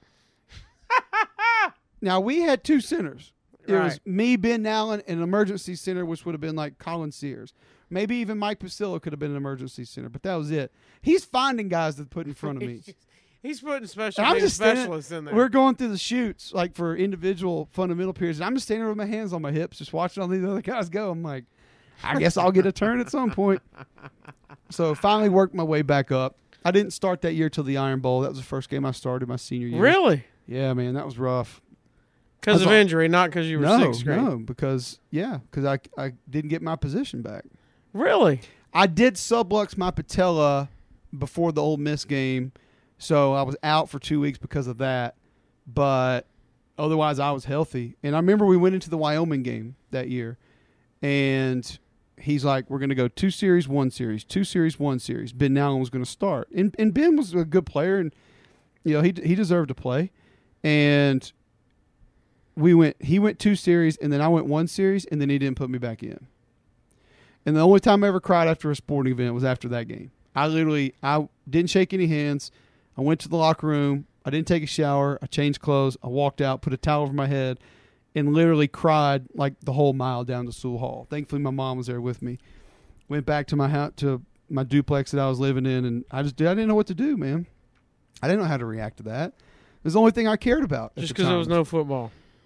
Speaker 4: Now, we had two centers. It was
Speaker 2: Right.
Speaker 4: me, Ben Allen, and an emergency center, which would have been like Colin Sears. Maybe even Mike Pasillo could have been an emergency center, but that was it. He's finding guys to put in front of me.
Speaker 2: He's, just- he's putting special
Speaker 4: And I'm
Speaker 2: team
Speaker 4: just standing-
Speaker 2: specialists in there.
Speaker 4: We're going through the shoots, like for individual fundamental periods, and I'm just standing there with my hands on my hips, just watching all these other guys go. I'm like, I guess I'll get a turn at some point. So finally worked my way back up. I didn't start that year till the Iron Bowl. That was the first game I started my senior year.
Speaker 2: Really?
Speaker 4: Yeah, man, that was rough.
Speaker 2: Because
Speaker 4: That's
Speaker 2: of
Speaker 4: all-
Speaker 2: injury, not because you were
Speaker 4: No,
Speaker 2: sixth grade.
Speaker 4: no, because yeah, because I I didn't get my position back.
Speaker 2: Really?
Speaker 4: I did sublux my patella before the Ole Miss game, so I was out for two weeks because of that. But otherwise, I was healthy. And I remember we went into the Wyoming game that year, and he's like, "We're going to go two series, one series, two series, one series." Ben Allen was going to start, and and Ben was a good player, and you know he he deserved to play, and we went. He went two series, and then I went one series, and then he didn't put me back in. And the only time I ever cried after a sporting event was after that game. I literally, I didn't shake any hands. I went to the locker room. I didn't take a shower. I changed clothes. I walked out, put a towel over my head, and literally cried like the whole mile down to Sewell Hall. Thankfully, my mom was there with me. Went back to my house, to my duplex that I was living in, and I just, I didn't know what to do, man. I didn't know how to react to that. It was the only thing I cared about. at
Speaker 2: Just
Speaker 4: the
Speaker 2: because there was
Speaker 4: time.
Speaker 2: no football.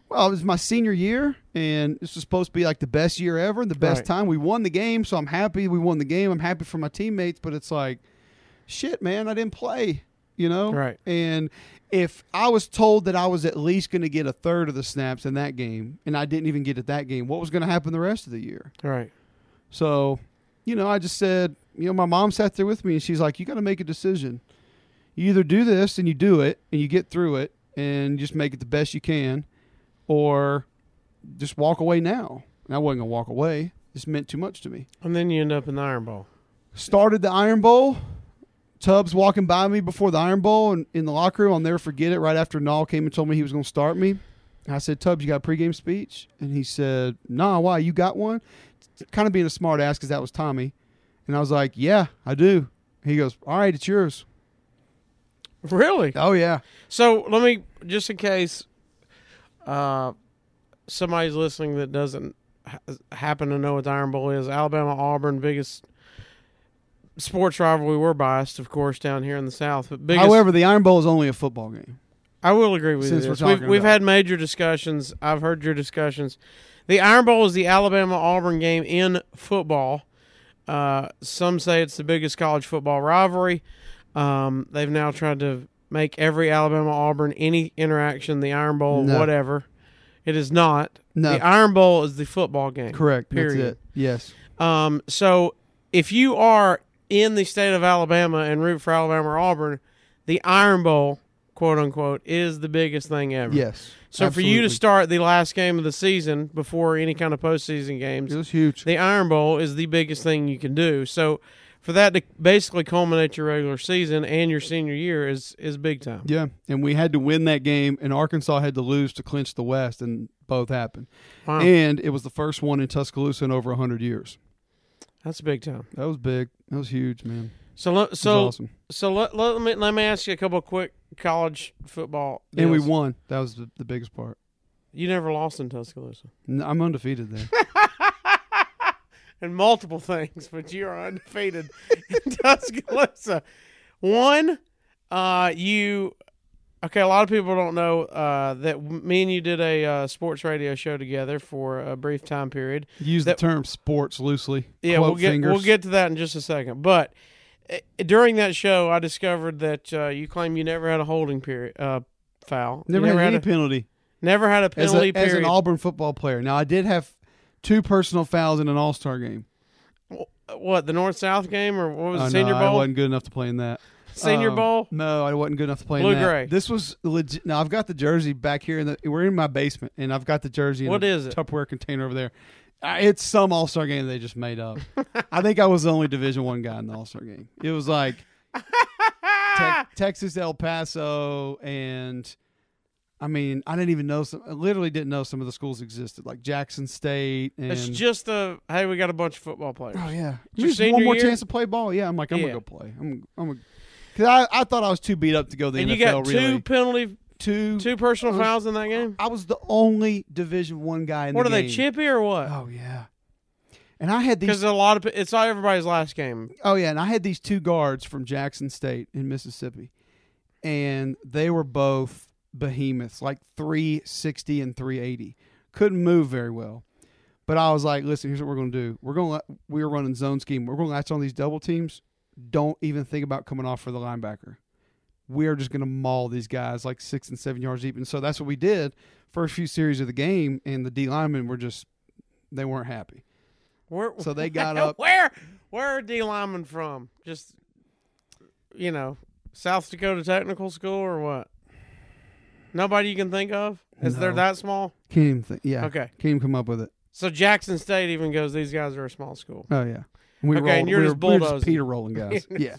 Speaker 4: Well, it was my senior year, and this was supposed to be like the best year ever, the best
Speaker 2: Right.
Speaker 4: time. We won the game, so I'm happy we won the game. I'm happy for my teammates, but it's like, shit, man, I didn't play, you know?
Speaker 2: Right.
Speaker 4: And if I was told that I was at least going to get a third of the snaps in that game, and I didn't even get it that game, what was going to happen the rest of the year?
Speaker 2: Right.
Speaker 4: So, you know, I just said, you know, my mom sat there with me, and she's like, you got to make a decision. You either do this and you do it, and you get through it, and just make it the best you can, or just walk away now. And I wasn't going to walk away. This meant too much to me.
Speaker 2: And then you end up in the Iron Bowl.
Speaker 4: Started the Iron Bowl. Tubbs walking by me before the Iron Bowl and in the locker room. I'll never forget it. Right after Nall came and told me he was going to start me, I said, Tubbs, you got a pregame speech? And he said, nah, why? You got one? Kind of being a smart ass because that was Tommy. And I was like, yeah, I do. He goes, all right, it's yours.
Speaker 2: Really?
Speaker 4: Oh, yeah.
Speaker 2: So let me, just in case uh, somebody's listening that doesn't ha- happen to know what the Iron Bowl is, Alabama, Auburn, biggest sports rivalry. We're biased, of course, down here in the South. But biggest,
Speaker 4: However, the Iron Bowl is only a football game.
Speaker 2: I will agree with
Speaker 4: Since
Speaker 2: you.
Speaker 4: we're
Speaker 2: This. We've,
Speaker 4: talking
Speaker 2: we've
Speaker 4: about-
Speaker 2: had major discussions. I've heard your discussions. The Iron Bowl is the Alabama-Auburn game in football. Uh, some say it's the biggest college football rivalry. Um, they've now tried to make every Alabama-Auburn any interaction, the Iron Bowl,
Speaker 4: No.
Speaker 2: whatever. It is not.
Speaker 4: No.
Speaker 2: The Iron Bowl is the football game.
Speaker 4: Correct.
Speaker 2: Period.
Speaker 4: That's it. Yes.
Speaker 2: Um, so if you are in the state of Alabama and root for Alabama or Auburn, the Iron Bowl, quote unquote, is the biggest thing ever.
Speaker 4: Yes.
Speaker 2: So for you to
Speaker 4: absolutely.
Speaker 2: start the last game of the season before any kind of postseason games,
Speaker 4: It was huge.
Speaker 2: the Iron Bowl is the biggest thing you can do. So for that to basically culminate your regular season and your senior year is is big time.
Speaker 4: Yeah, and we had to win that game, and Arkansas had to lose to clinch the West, and both happened.
Speaker 2: Wow.
Speaker 4: And it was the first one in Tuscaloosa in over one hundred years.
Speaker 2: That's big time.
Speaker 4: That was big. That was huge, man.
Speaker 2: So let,
Speaker 4: It was
Speaker 2: so
Speaker 4: awesome.
Speaker 2: so let, let me let me ask you a couple of quick college football
Speaker 4: And we
Speaker 2: deals.
Speaker 4: won. That was the, the biggest part.
Speaker 2: You never lost in Tuscaloosa.
Speaker 4: N- I'm undefeated there.
Speaker 2: And multiple things, but you are undefeated in Tuscaloosa. One, uh, you okay? A lot of people don't know uh, that me and you did a uh, sports radio show together for a brief time period.
Speaker 4: Use
Speaker 2: That-
Speaker 4: the term sports loosely.
Speaker 2: Yeah,
Speaker 4: Quote
Speaker 2: we'll get
Speaker 4: fingers.
Speaker 2: we'll get to that in just a second. But uh, during that show, I discovered that uh, you claim you never had a holding period uh, foul. You
Speaker 4: Never, had any
Speaker 2: a,
Speaker 4: penalty
Speaker 2: never had a
Speaker 4: as,
Speaker 2: penalty
Speaker 4: a, as
Speaker 2: period.
Speaker 4: an Auburn football player. Now, I did have two personal fouls in an All-Star game.
Speaker 2: What, the North South game or what was
Speaker 4: Oh,
Speaker 2: it, Senior
Speaker 4: no, I
Speaker 2: Bowl?
Speaker 4: wasn't good enough to play in that.
Speaker 2: Senior
Speaker 4: Um,
Speaker 2: Bowl?
Speaker 4: No, I wasn't good enough to play in
Speaker 2: Blue
Speaker 4: that.
Speaker 2: gray.
Speaker 4: This was legit. Now I've got the jersey back here. In the, we're in my basement, and I've got the jersey in
Speaker 2: What
Speaker 4: a
Speaker 2: is it?
Speaker 4: Tupperware container over there. Uh, It's some All Star game they just made up. I think I was the only Division One guy in the All Star game. It was like Te- Texas, El Paso, and I mean, I didn't even know some. I literally didn't know some of the schools existed, like Jackson State. And
Speaker 2: It's just a hey, we got a bunch of football players.
Speaker 4: oh yeah,
Speaker 2: your
Speaker 4: just
Speaker 2: senior
Speaker 4: one more
Speaker 2: year?
Speaker 4: chance to play ball. Yeah, I'm like, I'm
Speaker 2: Yeah.
Speaker 4: gonna go play. I'm, I'm, because I, I thought I was too beat up to go to the
Speaker 2: and
Speaker 4: N F
Speaker 2: you
Speaker 4: L.
Speaker 2: got
Speaker 4: really,
Speaker 2: two penalty,
Speaker 4: two
Speaker 2: two personal
Speaker 4: I was-
Speaker 2: fouls in that game.
Speaker 4: I was the only Division One guy in
Speaker 2: What
Speaker 4: the
Speaker 2: are they,
Speaker 4: game.
Speaker 2: chippy or what?
Speaker 4: Oh yeah, and I had
Speaker 2: Because
Speaker 4: these.
Speaker 2: a lot of it's not everybody's last game.
Speaker 4: Oh yeah, and I had these two guards from Jackson State in Mississippi, and they were both behemoths, like three sixty and three eighty. Couldn't move very well, but I was like, listen, here's what we're gonna do. We're gonna we were running zone scheme. We're gonna latch on these double teams. Don't even think about coming off for the linebacker. We are just gonna maul these guys like six and seven yards deep. And so that's what we did first few series of the game. And the D linemen were just they weren't happy.
Speaker 2: Where,
Speaker 4: So they got up.
Speaker 2: Where where are D linemen from? Just you know, South Dakota Technical School or what? Nobody you can think of? Is there
Speaker 4: No.
Speaker 2: that small?
Speaker 4: Can't even think. Yeah.
Speaker 2: Okay.
Speaker 4: Can't even come up with it.
Speaker 2: So Jackson State even goes, these guys are a small school.
Speaker 4: Oh yeah. And we
Speaker 2: Okay,
Speaker 4: rolled,
Speaker 2: and you're
Speaker 4: we
Speaker 2: just
Speaker 4: were, we were
Speaker 2: bulldozing.
Speaker 4: Peter rolling guys. Yeah.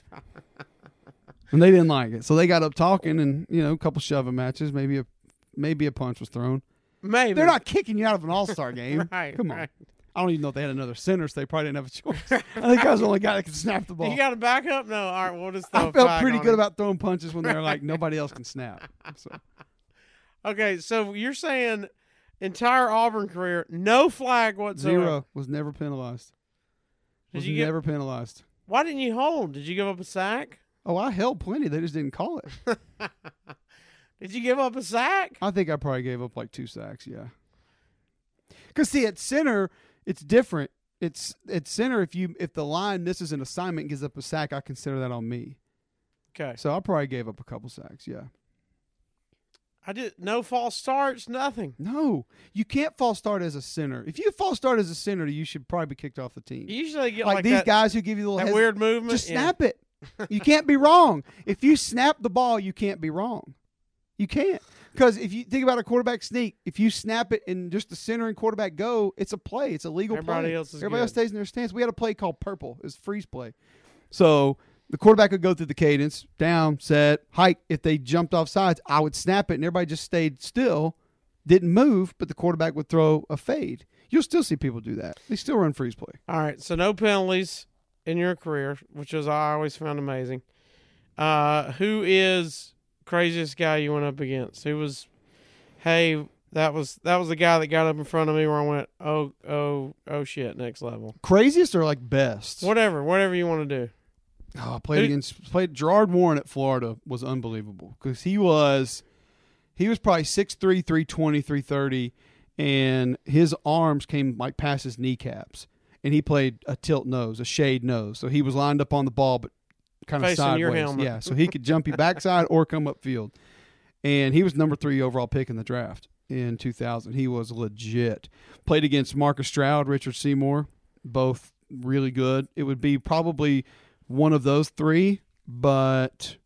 Speaker 4: And they didn't like it, so they got up talking, and you know, a couple shoving matches. Maybe a maybe a punch was thrown.
Speaker 2: Maybe.
Speaker 4: They're not kicking you out of an All Star game.
Speaker 2: Right,
Speaker 4: Come on.
Speaker 2: right.
Speaker 4: I don't even know if they had another center, so they probably didn't have a choice. I think I was the only guy that could snap the ball.
Speaker 2: You got a backup? No. All right, we'll just throw
Speaker 4: I
Speaker 2: a
Speaker 4: felt
Speaker 2: flag
Speaker 4: pretty
Speaker 2: on
Speaker 4: good
Speaker 2: it.
Speaker 4: about throwing punches when they're like nobody else can snap. So
Speaker 2: Okay, so you're saying entire Auburn career, no flag whatsoever.
Speaker 4: zero was never penalized.
Speaker 2: Did
Speaker 4: Was
Speaker 2: you get-
Speaker 4: never penalized.
Speaker 2: Why didn't you hold? Did you give up a sack?
Speaker 4: Oh, I held plenty. They just didn't call it.
Speaker 2: Did you give up a sack?
Speaker 4: I think I probably gave up like two sacks. Yeah. Because see, at center, it's different. It's at center. If you if the line misses an assignment and gives up a sack, I consider that on me.
Speaker 2: Okay.
Speaker 4: So I probably gave up a couple sacks. Yeah.
Speaker 2: I did no false starts, nothing.
Speaker 4: No, you can't false start as a center. If you false start as a center, you should probably be kicked off the team.
Speaker 2: You usually get
Speaker 4: like,
Speaker 2: like,
Speaker 4: these
Speaker 2: that,
Speaker 4: guys who give you the little
Speaker 2: that
Speaker 4: hes-
Speaker 2: weird movement.
Speaker 4: Just
Speaker 2: Yeah.
Speaker 4: snap it. You can't be wrong. If you snap the ball, you can't be wrong. You can't. Because if you think about a quarterback sneak, if you snap it and just the center and quarterback go, it's a play. It's a legal
Speaker 2: Everybody
Speaker 4: play.
Speaker 2: else is
Speaker 4: Everybody
Speaker 2: good.
Speaker 4: else stays in their stance. We had a play called purple. It's freeze play. So the quarterback would go through the cadence, down, set, hike. If they jumped off sides, I would snap it, and everybody just stayed still, didn't move, but the quarterback would throw a fade. You'll still see people do that. They still run freeze play.
Speaker 2: All right, so no penalties in your career, which is I always found amazing. Uh, who is craziest guy you went up against? Who was, hey, that was that was the guy that got up in front of me where I went, oh, oh, oh shit, next level.
Speaker 4: Craziest or like best?
Speaker 2: Whatever, whatever you want to do.
Speaker 4: Oh, I played
Speaker 2: Who-
Speaker 4: against played Gerard Warren at Florida was unbelievable because he was he was probably six three, three twenty, three thirty, and his arms came like past his kneecaps, and he played a tilt nose, a shade nose, so he was lined up on the ball but kind of
Speaker 2: Facing
Speaker 4: sideways.
Speaker 2: your helmet.
Speaker 4: Yeah, so he could jump you backside or come upfield, and he was number three overall pick in the draft in two thousand. He was legit. Played against Marcus Stroud, Richard Seymour, both really good. It would be probably one of those three, but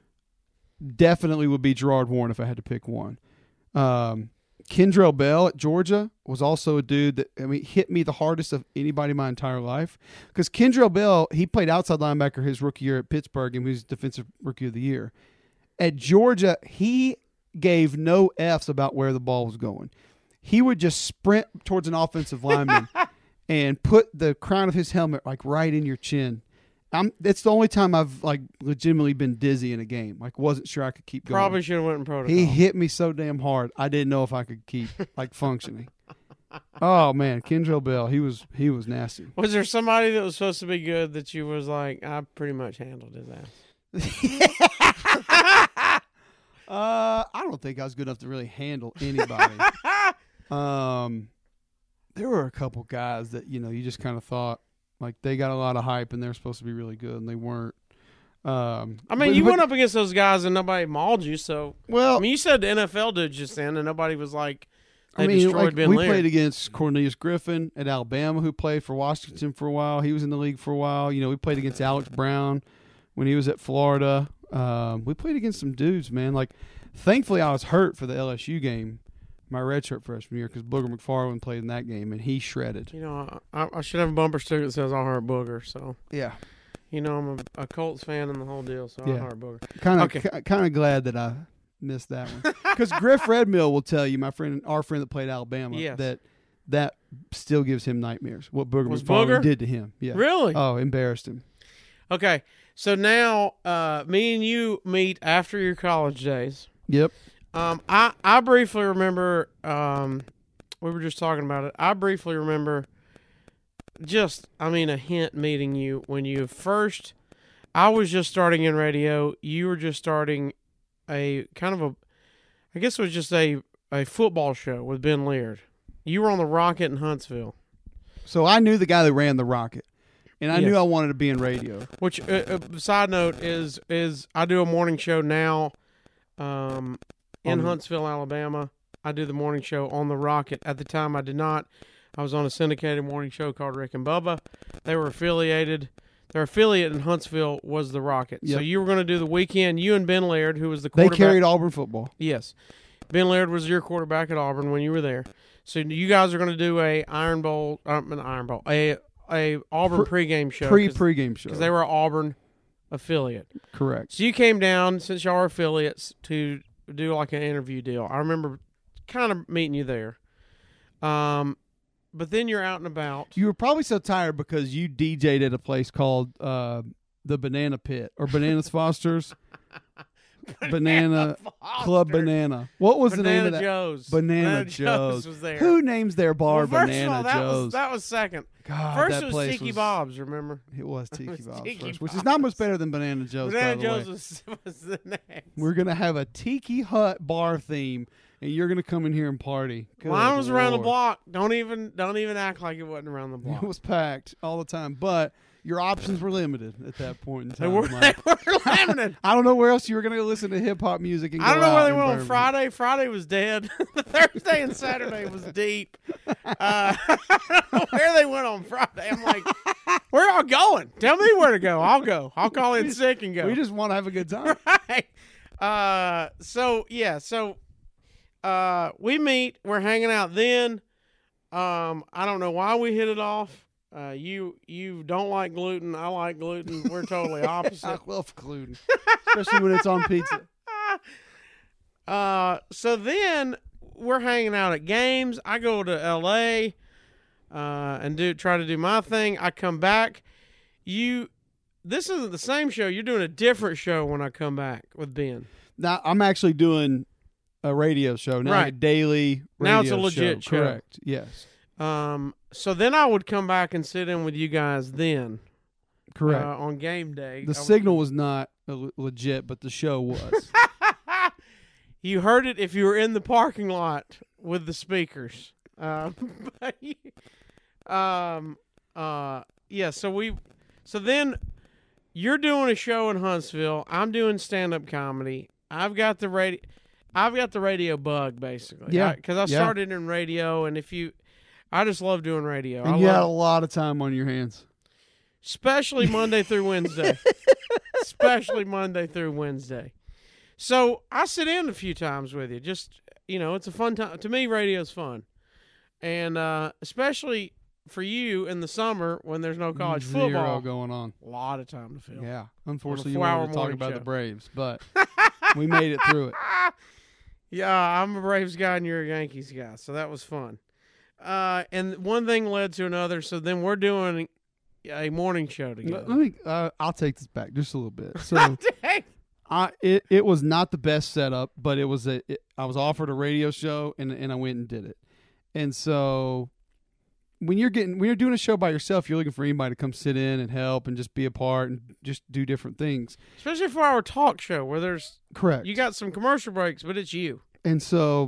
Speaker 4: definitely would be Gerard Warren if I had to pick one. Um, Kendrell Bell at Georgia was also a dude that, I mean, hit me the hardest of anybody my entire life. Because Kendrell Bell, he played outside linebacker his rookie year at Pittsburgh, and he was Defensive Rookie of the Year. At Georgia, he gave no F's about where the ball was going. He would just sprint towards an offensive lineman and put the crown of his helmet like right in your chin. I'm, it's the only time I've like legitimately been dizzy in a game. Like wasn't sure I could keep going.
Speaker 2: Probably should have went in protocol.
Speaker 4: He hit me so damn hard. I didn't know if I could keep like functioning. Oh man, Kendrell Bell, he was he was nasty.
Speaker 2: Was there somebody that was supposed to be good that you was like, I pretty much handled his ass?
Speaker 4: Uh, I don't think I was good enough to really handle anybody. um, there were a couple guys that you know you just kind of thought like they got a lot of hype and they're supposed to be really good and they weren't. Um,
Speaker 2: I mean,
Speaker 4: but-
Speaker 2: you
Speaker 4: but-
Speaker 2: went up against those guys and nobody mauled you, so
Speaker 4: well.
Speaker 2: I mean, you said the N F L dude just then, and nobody was like, they
Speaker 4: I mean,
Speaker 2: destroyed
Speaker 4: like,
Speaker 2: Ben
Speaker 4: we
Speaker 2: Laird.
Speaker 4: played against Cornelius Griffin at Alabama, who played for Washington for a while. He was in the league for a while. You know, we played against Alex Brown when he was at Florida. Um, we played against some dudes, man. Like, thankfully, I was hurt for the L S U game, my redshirt freshman year, because Booger McFarland played in that game, and he shredded.
Speaker 2: You know, I, I should have a bumper sticker that says "I heart Booger." So
Speaker 4: Yeah,
Speaker 2: you know, I'm a, a Colts fan in the whole deal. So I
Speaker 4: Yeah.
Speaker 2: heart Booger.
Speaker 4: kind of,
Speaker 2: Okay.
Speaker 4: kind of glad that I missed that one, because Griff Redmill will tell you, my friend, our friend that played Alabama,
Speaker 2: Yes.
Speaker 4: that that still gives him nightmares. What Booger
Speaker 2: Was
Speaker 4: McFarland
Speaker 2: Booger?
Speaker 4: did to him. Yeah.
Speaker 2: Really?
Speaker 4: Oh, embarrassed him.
Speaker 2: Okay, so now uh, me and you meet after your college days.
Speaker 4: Yep.
Speaker 2: Um, I I briefly remember. Um, we were just talking about it. I briefly remember. Just, I mean, a hint meeting you when you first. I was just starting in radio. You were just starting a kind of a. I guess it was just a a football show with Ben Laird. You were on the Rocket in Huntsville.
Speaker 4: So I knew the guy that ran the Rocket, and I
Speaker 2: Yes.
Speaker 4: knew I wanted to be in radio.
Speaker 2: Which, uh, uh, side note, is is I do a morning show now um, in
Speaker 4: On the-
Speaker 2: Huntsville, Alabama. I do the morning show on the Rocket. At the time, I did not. I was on a syndicated morning show called Rick and Bubba. They were affiliated. Their affiliate in Huntsville was the Rocket. So
Speaker 4: Yep.
Speaker 2: you were going to do the weekend. You and Ben Laird, who was the
Speaker 4: They
Speaker 2: quarterback.
Speaker 4: carried Auburn football.
Speaker 2: Yes. Ben Laird was your quarterback at Auburn when you were there. So you guys are going to do a Iron Bowl, um, an Iron Bowl, a a Auburn pregame show.
Speaker 4: Pre pregame show.
Speaker 2: Because they were an Auburn affiliate.
Speaker 4: Correct.
Speaker 2: So you came down, since y'all are affiliates, to do like an interview deal. I remember kind of meeting you there. Um, but then you're out and about.
Speaker 4: You were probably so tired because you D J'd at a place called uh, the Banana Pit or Bananas Foster's. Banana Club Banana. What was
Speaker 2: Banana
Speaker 4: the name of that?
Speaker 2: Joe's.
Speaker 4: Banana,
Speaker 2: Banana
Speaker 4: Joe's.
Speaker 2: was there.
Speaker 4: Who names their bar
Speaker 2: well, first
Speaker 4: Banana
Speaker 2: of all, that
Speaker 4: Joe's?
Speaker 2: Was, that was second.
Speaker 4: God,
Speaker 2: First
Speaker 4: that
Speaker 2: it was
Speaker 4: place
Speaker 2: Tiki
Speaker 4: was,
Speaker 2: Bob's, remember?
Speaker 4: It was Tiki
Speaker 2: was
Speaker 4: Bob's
Speaker 2: Tiki
Speaker 4: first, which is
Speaker 2: Bob's.
Speaker 4: not much better than Banana Joe's.
Speaker 2: Banana
Speaker 4: by the
Speaker 2: Joe's
Speaker 4: way.
Speaker 2: was, was the next.
Speaker 4: We're gonna have a Tiki Hut bar theme, and you're gonna come in here and party. Good
Speaker 2: Mine was around the
Speaker 4: Lord.
Speaker 2: block. Don't even don't even act like it wasn't around the block.
Speaker 4: It was packed all the time, but your options were limited at that point in
Speaker 2: They
Speaker 4: time.
Speaker 2: were,
Speaker 4: Mike.
Speaker 2: they were limited.
Speaker 4: I don't know where else you were going to go listen to hip hop music. And
Speaker 2: I don't
Speaker 4: go
Speaker 2: know where
Speaker 4: out
Speaker 2: they
Speaker 4: in
Speaker 2: went on
Speaker 4: Bourbon.
Speaker 2: Friday. Friday was dead. Thursday and Saturday was deep. Uh, I don't know where they went on Friday. I'm like, where y'all going? Tell me where to go. I'll go. I'll call in sick and go.
Speaker 4: We just want to have a good time.
Speaker 2: right. Uh, so yeah, so uh, we meet. We're hanging out then. Um, I don't know why we hit it off. Uh, you you don't like gluten. I like gluten. We're totally
Speaker 4: I
Speaker 2: opposite.
Speaker 4: love gluten, especially when it's on pizza.
Speaker 2: Uh, so then we're hanging out at games. I go to L A uh, and do try to do my thing. I come back. You, this isn't the same show. You're doing a different show when I come back with Ben.
Speaker 4: Now I'm actually doing a radio show now,
Speaker 2: Right.
Speaker 4: a daily. Radio
Speaker 2: Now it's a legit show.
Speaker 4: Correct. Yes.
Speaker 2: Um, so then I would come back and sit in with you guys then.
Speaker 4: Correct.
Speaker 2: Uh, on game day.
Speaker 4: the
Speaker 2: I would-
Speaker 4: signal was not uh, legit, but the show was.
Speaker 2: You heard it if you were in the parking lot with the speakers. Uh, but you- um, uh, yeah. So we, so then you're doing a show in Huntsville. I'm doing stand-up comedy. I've got the radio. I've got the radio bug basically.
Speaker 4: Yeah,
Speaker 2: Because I, I
Speaker 4: yeah.
Speaker 2: started in radio, and if you, I just love doing radio.
Speaker 4: And
Speaker 2: I
Speaker 4: you had a
Speaker 2: love,
Speaker 4: lot of time on your hands.
Speaker 2: especially Monday through Wednesday. especially Monday through Wednesday. So I sit in a few times with you. Just, you know, it's a fun time. To me, radio's fun. And uh, especially for you in the summer when there's no college
Speaker 4: Zero
Speaker 2: football.
Speaker 4: going on.
Speaker 2: A lot of time to fill.
Speaker 4: Yeah. Unfortunately, you
Speaker 2: four-hour
Speaker 4: wanted to talk
Speaker 2: morning
Speaker 4: about
Speaker 2: show.
Speaker 4: the Braves, but we made it through it.
Speaker 2: Yeah, I'm a Braves guy and you're a Yankees guy. So that was fun. Uh, and one thing led to another. So then we're doing a morning show together.
Speaker 4: Let me. Uh, I'll take this back just a little bit. So,
Speaker 2: Dang.
Speaker 4: I it, it was not the best setup, but it was a. It, I was offered a radio show, and and I went and did it. And so, when you're getting when you're doing a show by yourself, you're looking for anybody to come sit in and help and just be a part and just do different things.
Speaker 2: Especially for our talk show where there's
Speaker 4: Correct.
Speaker 2: you got some commercial breaks, but it's you.
Speaker 4: And so,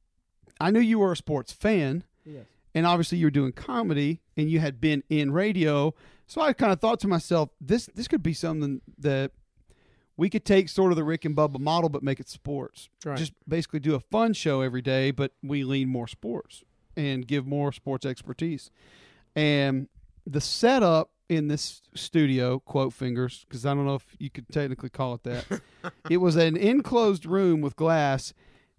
Speaker 4: I knew you were a sports fan.
Speaker 2: Yes.
Speaker 4: And obviously you were doing comedy and you had been in radio. So I kind of thought to myself, this this could be something that we could take sort of the Rick and Bubba model, but make it sports.
Speaker 2: Right.
Speaker 4: Just basically do a fun show every day, but we lean more sports and give more sports expertise. And the setup in this studio, quote fingers, because I don't know if you could technically call it that. It was an enclosed room with glass,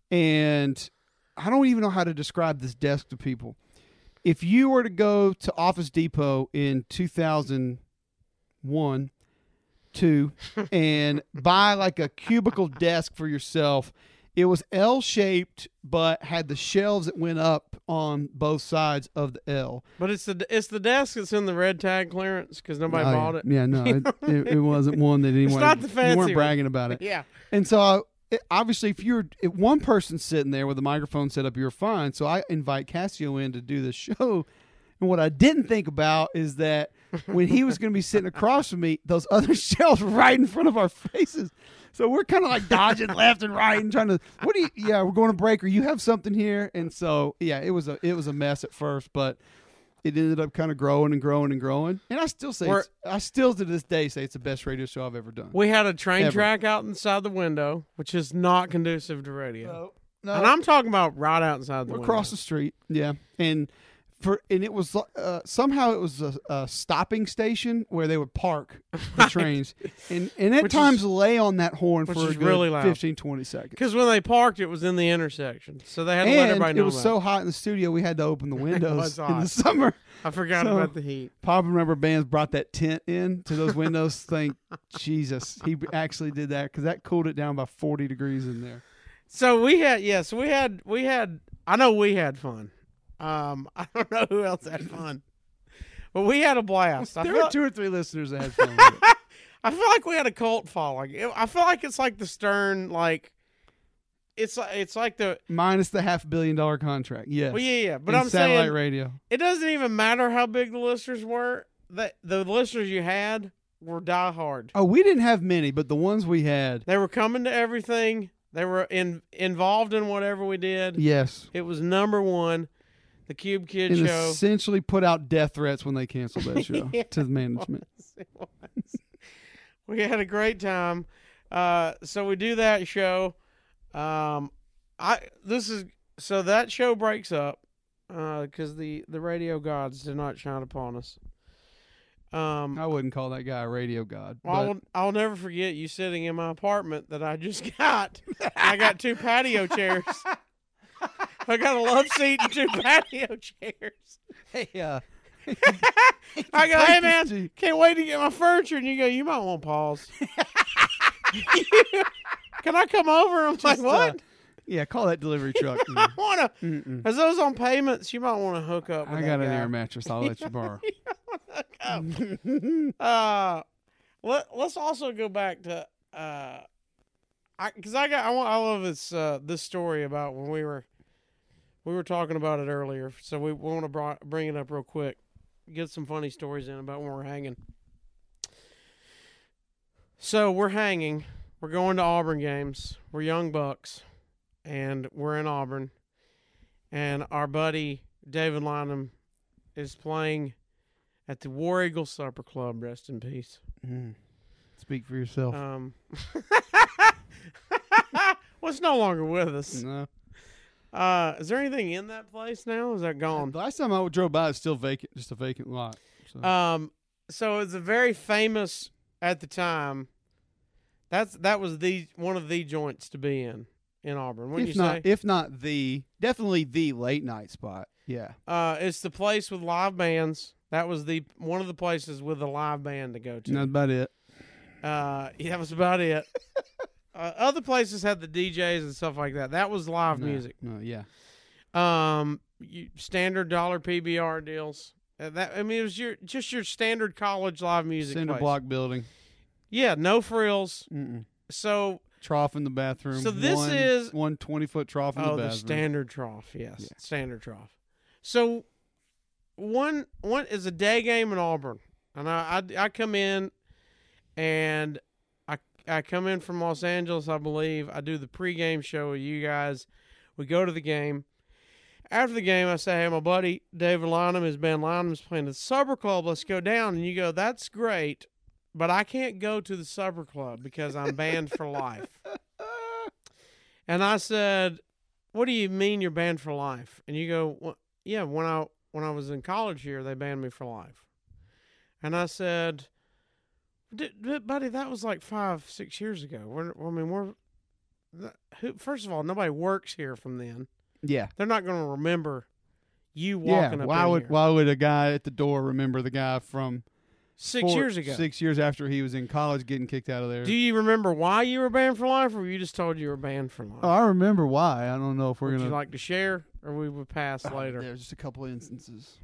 Speaker 4: and I don't even know how to describe this desk to people. If you were to go to Office Depot in two thousand one, two, and buy like a cubicle desk for yourself, it was L-shaped but had the shelves that went up on both sides of the L.
Speaker 2: But it's the it's the desk that's in the red tag clearance because nobody
Speaker 4: Oh,
Speaker 2: bought
Speaker 4: yeah.
Speaker 2: it.
Speaker 4: Yeah, no, it, it, it wasn't one that anyone.
Speaker 2: not the fancy
Speaker 4: You weren't
Speaker 2: one.
Speaker 4: bragging about it.
Speaker 2: Yeah.
Speaker 4: And so, I, it, obviously, if you're if one person sitting there with a microphone set up, you're fine. So I invite Cassio in to do the show. And what I didn't think about is that when he was going to be sitting across from me, those other shelves were right in front of our faces. So we're kind of like dodging left and right and trying to. What do you? Yeah, we're going to break. Or you have something here? And so yeah, it was a it was a mess at first, but it ended up kind of growing and growing and growing. And I still say,
Speaker 2: We're-
Speaker 4: it's, I still to this day say it's the best radio show I've ever done.
Speaker 2: We had a train
Speaker 4: Ever.
Speaker 2: track out inside the window, which is not conducive to radio.
Speaker 4: No,
Speaker 2: And I'm talking about right outside the
Speaker 4: we're
Speaker 2: window.
Speaker 4: across the street. Yeah, and for and it was uh, somehow it was a, a stopping station where they would park the trains, and and at
Speaker 2: Which
Speaker 4: times
Speaker 2: is-
Speaker 4: lay on that horn
Speaker 2: which
Speaker 4: for a
Speaker 2: is
Speaker 4: good
Speaker 2: really loud.
Speaker 4: fifteen, twenty seconds.
Speaker 2: Because when they parked, it was in the intersection, so they had to let
Speaker 4: And
Speaker 2: everybody
Speaker 4: it
Speaker 2: know
Speaker 4: was
Speaker 2: that.
Speaker 4: so hot in the studio, we had to open the windows
Speaker 2: was
Speaker 4: in
Speaker 2: hot.
Speaker 4: the summer.
Speaker 2: I forgot
Speaker 4: so-
Speaker 2: about the heat.
Speaker 4: Pop and Rubber Bands brought that tent in to those windows. Thank Jesus, he actually did that because that cooled it down by forty degrees in there.
Speaker 2: So we had, yeah, so we had, we had, I know we had fun. Um, I don't know who else had fun, but we had a blast. I
Speaker 4: There
Speaker 2: feel,
Speaker 4: were two or three listeners that had fun with it.
Speaker 2: I feel like we had a cult following. It- I feel like it's like the Stern, like, it's like it's like the
Speaker 4: Minus the half billion dollar contract. Yes.
Speaker 2: well, yeah, yeah. But
Speaker 4: And
Speaker 2: I'm
Speaker 4: satellite
Speaker 2: saying
Speaker 4: radio.
Speaker 2: it doesn't even matter how big the listeners were. That the listeners you had were diehard.
Speaker 4: Oh, we didn't have many, but the ones we had.
Speaker 2: They were coming to everything. They were in involved in whatever we did.
Speaker 4: Yes.
Speaker 2: It was number one. The Cube Kid
Speaker 4: And
Speaker 2: show.
Speaker 4: essentially put out death threats when they canceled that show
Speaker 2: Yeah,
Speaker 4: to the management.
Speaker 2: It was. It was. We had a great time. Uh, so we do that show. Um, I this is so that show breaks up because uh, the the radio gods did not shine upon us. Um,
Speaker 4: I wouldn't call that guy a radio god.
Speaker 2: Well, I'll, I'll never forget you sitting in my apartment that I just got. I got two patio chairs. I got a love seat and two patio chairs.
Speaker 4: Hey, uh,
Speaker 2: I go, hey man, can't wait to get my furniture. And you go, you might want to pause. Can I come over? I'm like, what?
Speaker 4: Uh, yeah, call that delivery truck.
Speaker 2: I want to.
Speaker 4: Mm-mm.
Speaker 2: As those on payments, you might want to hook up. With
Speaker 4: I
Speaker 2: that
Speaker 4: got an
Speaker 2: guy.
Speaker 4: air mattress. I'll let you borrow.
Speaker 2: uh, let Let's also go back to uh, I because I got I want I love this uh this story about when we were we were talking about it earlier, so we, we want to br- bring it up real quick, get some funny stories in about when we're hanging. So we're hanging, we're going to Auburn games, we're young bucks, and we're in Auburn, and our buddy David Lynham is playing at the War Eagle Supper Club, rest in peace.
Speaker 4: Mm. Speak for yourself.
Speaker 2: Um, well, it's no longer with us.
Speaker 4: No.
Speaker 2: Uh, is there anything in that place now? Is that gone?
Speaker 4: The last time I drove by, it's still vacant, just a vacant lot. So.
Speaker 2: Um, so it's a very famous at the time. That's that was the one of the joints to be in in Auburn. Wouldn't
Speaker 4: if
Speaker 2: you
Speaker 4: not,
Speaker 2: say?
Speaker 4: if not the, definitely the late night spot. Yeah.
Speaker 2: Uh, it's the place with live bands. That was the one of the places with a live band to go to.
Speaker 4: That's about it.
Speaker 2: Uh, yeah, that was about it. uh, other places had the D Js and stuff like that. That was live
Speaker 4: No,
Speaker 2: music.
Speaker 4: No, yeah.
Speaker 2: Um, you, standard dollar P B R deals. Uh, that I mean, it was your just your standard college live music.
Speaker 4: Cinder
Speaker 2: place.
Speaker 4: block building.
Speaker 2: Yeah, no frills.
Speaker 4: Mm-mm.
Speaker 2: So,
Speaker 4: Trough in the bathroom.
Speaker 2: So this
Speaker 4: one,
Speaker 2: is-
Speaker 4: one twenty-foot trough in
Speaker 2: oh,
Speaker 4: the
Speaker 2: the
Speaker 4: bathroom.
Speaker 2: standard trough. Yes,
Speaker 4: Yeah.
Speaker 2: standard trough. So, one one is a day game in Auburn, and I I, I come in, and I I come in from Los Angeles, I believe. I do the pregame show with you guys. We go to the game. After the game, I say, hey, my buddy David Lynham, his band Lynham's playing at the Supper Club. Let's go down. And you go, that's great, but I can't go to the Supper Club because I'm banned for life. And I said, what do you mean you're banned for life? And you go, well, yeah, when I when I was in college here, they banned me for life. And I said, D- d- buddy, that was like five, six years ago. We're, I mean, we're th- who, first of all, nobody works here from then.
Speaker 4: Yeah.
Speaker 2: They're not going to remember you
Speaker 4: Yeah.
Speaker 2: walking up
Speaker 4: Why
Speaker 2: in
Speaker 4: would
Speaker 2: here.
Speaker 4: Why would a guy at the door remember the guy from
Speaker 2: Six
Speaker 4: four-
Speaker 2: years ago.
Speaker 4: Six years after he was in college, getting kicked out of there.
Speaker 2: Do you remember why you were banned for life, or were you just told you were banned for life?
Speaker 4: Oh, I remember why. I don't know if we're
Speaker 2: Would
Speaker 4: gonna.
Speaker 2: you like to share, or we would pass
Speaker 4: Oh,
Speaker 2: later?
Speaker 4: There's just a couple of instances.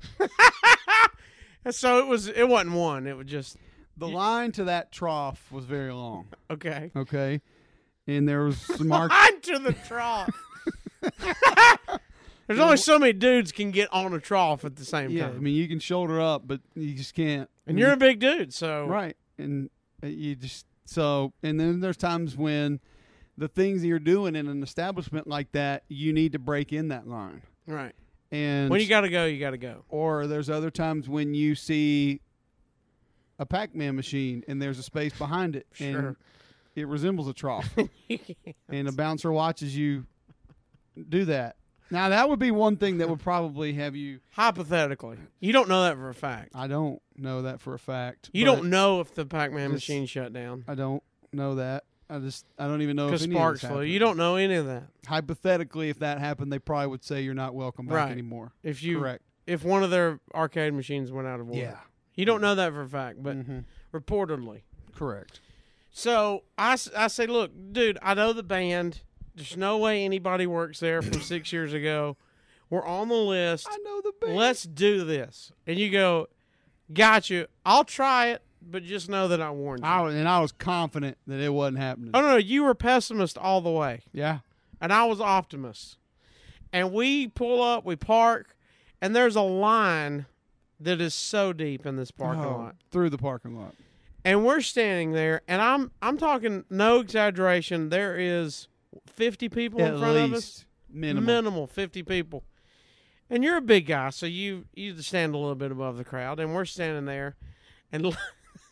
Speaker 2: And so it was. It wasn't one. It was just
Speaker 4: The
Speaker 2: You-
Speaker 4: line to that trough was very long.
Speaker 2: okay.
Speaker 4: Okay, and there was some mark.
Speaker 2: On to the trough. There's only so many dudes can get on a trough at the same
Speaker 4: Yeah,
Speaker 2: time.
Speaker 4: I mean you can shoulder up, but you just can't.
Speaker 2: and you're a big dude, so
Speaker 4: right, and uh, you just so. And then there's times when the things that you're doing in an establishment like that, you need to break in that line.
Speaker 2: right.
Speaker 4: And
Speaker 2: When you got to go, you got to go.
Speaker 4: or there's other times when you see a Pac-Man machine and there's a space behind it, and
Speaker 2: Sure.
Speaker 4: it resembles a trough,
Speaker 2: You can't.
Speaker 4: and a bouncer watches you do that. Now that would be one thing that would probably have you.
Speaker 2: Hypothetically, you don't know that for a fact.
Speaker 4: I don't know that for a fact.
Speaker 2: You
Speaker 4: but
Speaker 2: don't know if the Pac-Man
Speaker 4: Just-
Speaker 2: machine shut down
Speaker 4: I don't know that. I just I don't even know if
Speaker 2: because
Speaker 4: any
Speaker 2: sparks
Speaker 4: of this
Speaker 2: flew.
Speaker 4: happened.
Speaker 2: You don't know any of that.
Speaker 4: Hypothetically, if that happened, they probably would say you're not welcome back
Speaker 2: Right.
Speaker 4: anymore.
Speaker 2: If you,
Speaker 4: Correct.
Speaker 2: if one of their arcade machines went out of order, you don't know that for a fact, but
Speaker 4: Mhm.
Speaker 2: reportedly.
Speaker 4: Correct.
Speaker 2: So I, s- I say, look, dude, I know the band. There's no way anybody works there from six years ago. We're on the list.
Speaker 4: I know the band.
Speaker 2: Let's do this. And you go, got you. I'll try it, but just know that I warned you.
Speaker 4: I was, and I was confident that it wasn't happening.
Speaker 2: oh, no, no, you were pessimist all the way.
Speaker 4: Yeah.
Speaker 2: and I was Optimus. And we pull up, we park, and there's a line that is so deep in this parking
Speaker 4: Oh,
Speaker 2: lot.
Speaker 4: through the parking lot.
Speaker 2: And we're standing there, and I'm I'm talking no exaggeration. There is fifty people
Speaker 4: At
Speaker 2: in front
Speaker 4: least
Speaker 2: of us.
Speaker 4: minimal.
Speaker 2: Minimal, fifty people. And you're a big guy, so you you stand a little bit above the crowd, and we're standing there, and li-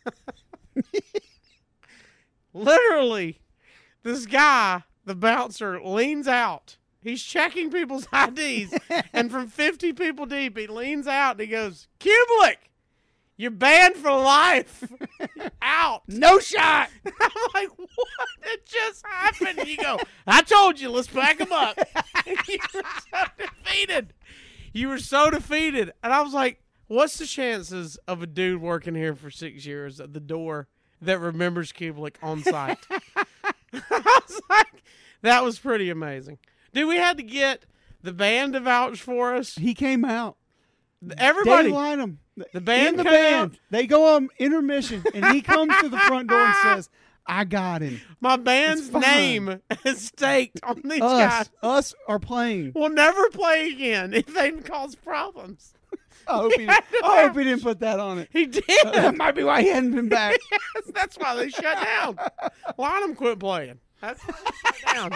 Speaker 2: literally, this guy, the bouncer, leans out. He's checking people's I Ds, and from fifty people deep, he leans out and he goes, "Kublik, you're banned for life. Out.
Speaker 4: No shot.
Speaker 2: I'm like, what? It just happened. And you go, I told you, let's back him up." And you were so defeated. You were so defeated. And I was like, what's the chances of a dude working here for six years at the door that remembers Kublik on site? I was like, that was pretty amazing. Dude, we had to get the band to vouch for us.
Speaker 4: He came out.
Speaker 2: Everybody.
Speaker 4: They line him.
Speaker 2: The band
Speaker 4: In the
Speaker 2: came
Speaker 4: band.
Speaker 2: out.
Speaker 4: They go on intermission, and he comes to the front door and says, I got him.
Speaker 2: My band's
Speaker 4: It's fine.
Speaker 2: name is staked on these
Speaker 4: Us.
Speaker 2: guys.
Speaker 4: Us are playing.
Speaker 2: We'll never play again if they cause problems.
Speaker 4: I hope he,
Speaker 2: had to
Speaker 4: I hope
Speaker 2: have-
Speaker 4: he didn't put that on it.
Speaker 2: He did.
Speaker 4: That might be why he hadn't been back.
Speaker 2: Yes, that's why they shut down. Lynham quit playing. That's why they shut down.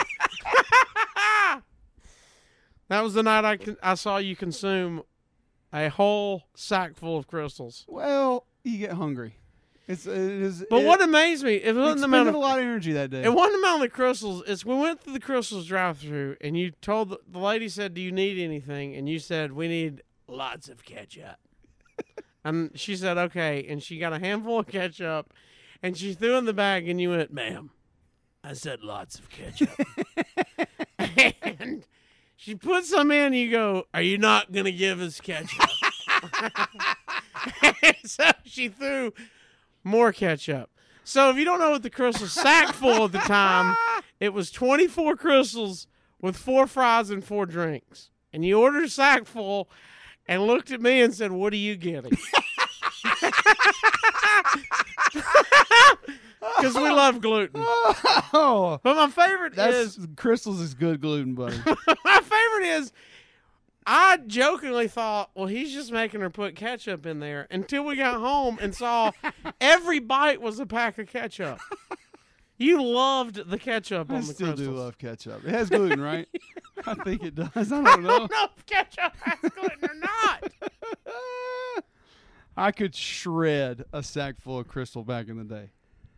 Speaker 2: That was the night I, con- I saw you consume a whole sack full of crystals.
Speaker 4: Well, you get hungry. It's it is.
Speaker 2: But
Speaker 4: it,
Speaker 2: what amazed me, it wasn't the amount
Speaker 4: expended
Speaker 2: of
Speaker 4: a lot of energy that day.
Speaker 2: It wasn't the amount of crystals. It's we went through the crystals drive-through, and you told the, the lady said, "Do you need anything?" And you said, "We need lots of ketchup." And she said, "Okay." And she got a handful of ketchup, and she threw in the bag, and you went, "Ma'am, I said lots of ketchup." And she put some in, and you go, "Are you not gonna give us ketchup?" And so she threw more ketchup. So if you don't know what the crystal sack full at the time, it was twenty-four crystals with four fries and four drinks. And you ordered a sack full and looked at me and said, "What are you getting?" Because we love gluten.
Speaker 4: Oh,
Speaker 2: But my favorite
Speaker 4: that's
Speaker 2: is
Speaker 4: crystals is good gluten, buddy.
Speaker 2: my favorite is I jokingly thought, well, he's just making her put ketchup in there until we got home and saw every bite was a pack of ketchup. You loved the ketchup
Speaker 4: I
Speaker 2: on the
Speaker 4: still
Speaker 2: crystals.
Speaker 4: do love ketchup. It has gluten, right? I think it does. I don't
Speaker 2: I
Speaker 4: know.
Speaker 2: don't know if ketchup has gluten or not.
Speaker 4: I could shred a sack full of Crystal back in the day.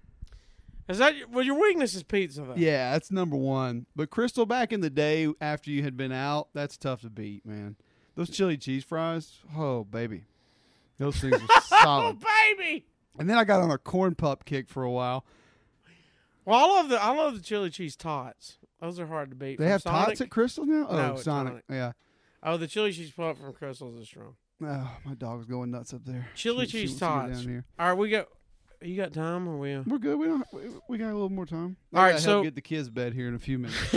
Speaker 2: Is that your, well? Your weakness is pizza, though.
Speaker 4: Yeah, that's number one. But Crystal back in the day after you had been out, that's tough to beat, man. Those chili cheese fries, oh, baby. Those things were
Speaker 2: Oh,
Speaker 4: solid.
Speaker 2: baby!
Speaker 4: And then I got on a corn pup kick for a while.
Speaker 2: Well, I love the I love the chili cheese tots. Those are hard to beat.
Speaker 4: They
Speaker 2: From
Speaker 4: have
Speaker 2: Sonic.
Speaker 4: tots at Crystal now? Oh,
Speaker 2: No, at
Speaker 4: Sonic.
Speaker 2: Sonic.
Speaker 4: Yeah.
Speaker 2: Oh, the chili cheese pup from Crystals is strong.
Speaker 4: Oh, my dog's going nuts up there.
Speaker 2: Chili
Speaker 4: She- she
Speaker 2: cheese
Speaker 4: wants to get
Speaker 2: tots.
Speaker 4: down here.
Speaker 2: All right, we got. You got time, or we? uh,
Speaker 4: We're good. We don't. We, we got a little more time. I
Speaker 2: All right,
Speaker 4: gotta
Speaker 2: so-
Speaker 4: help get the kids bed here in a few minutes.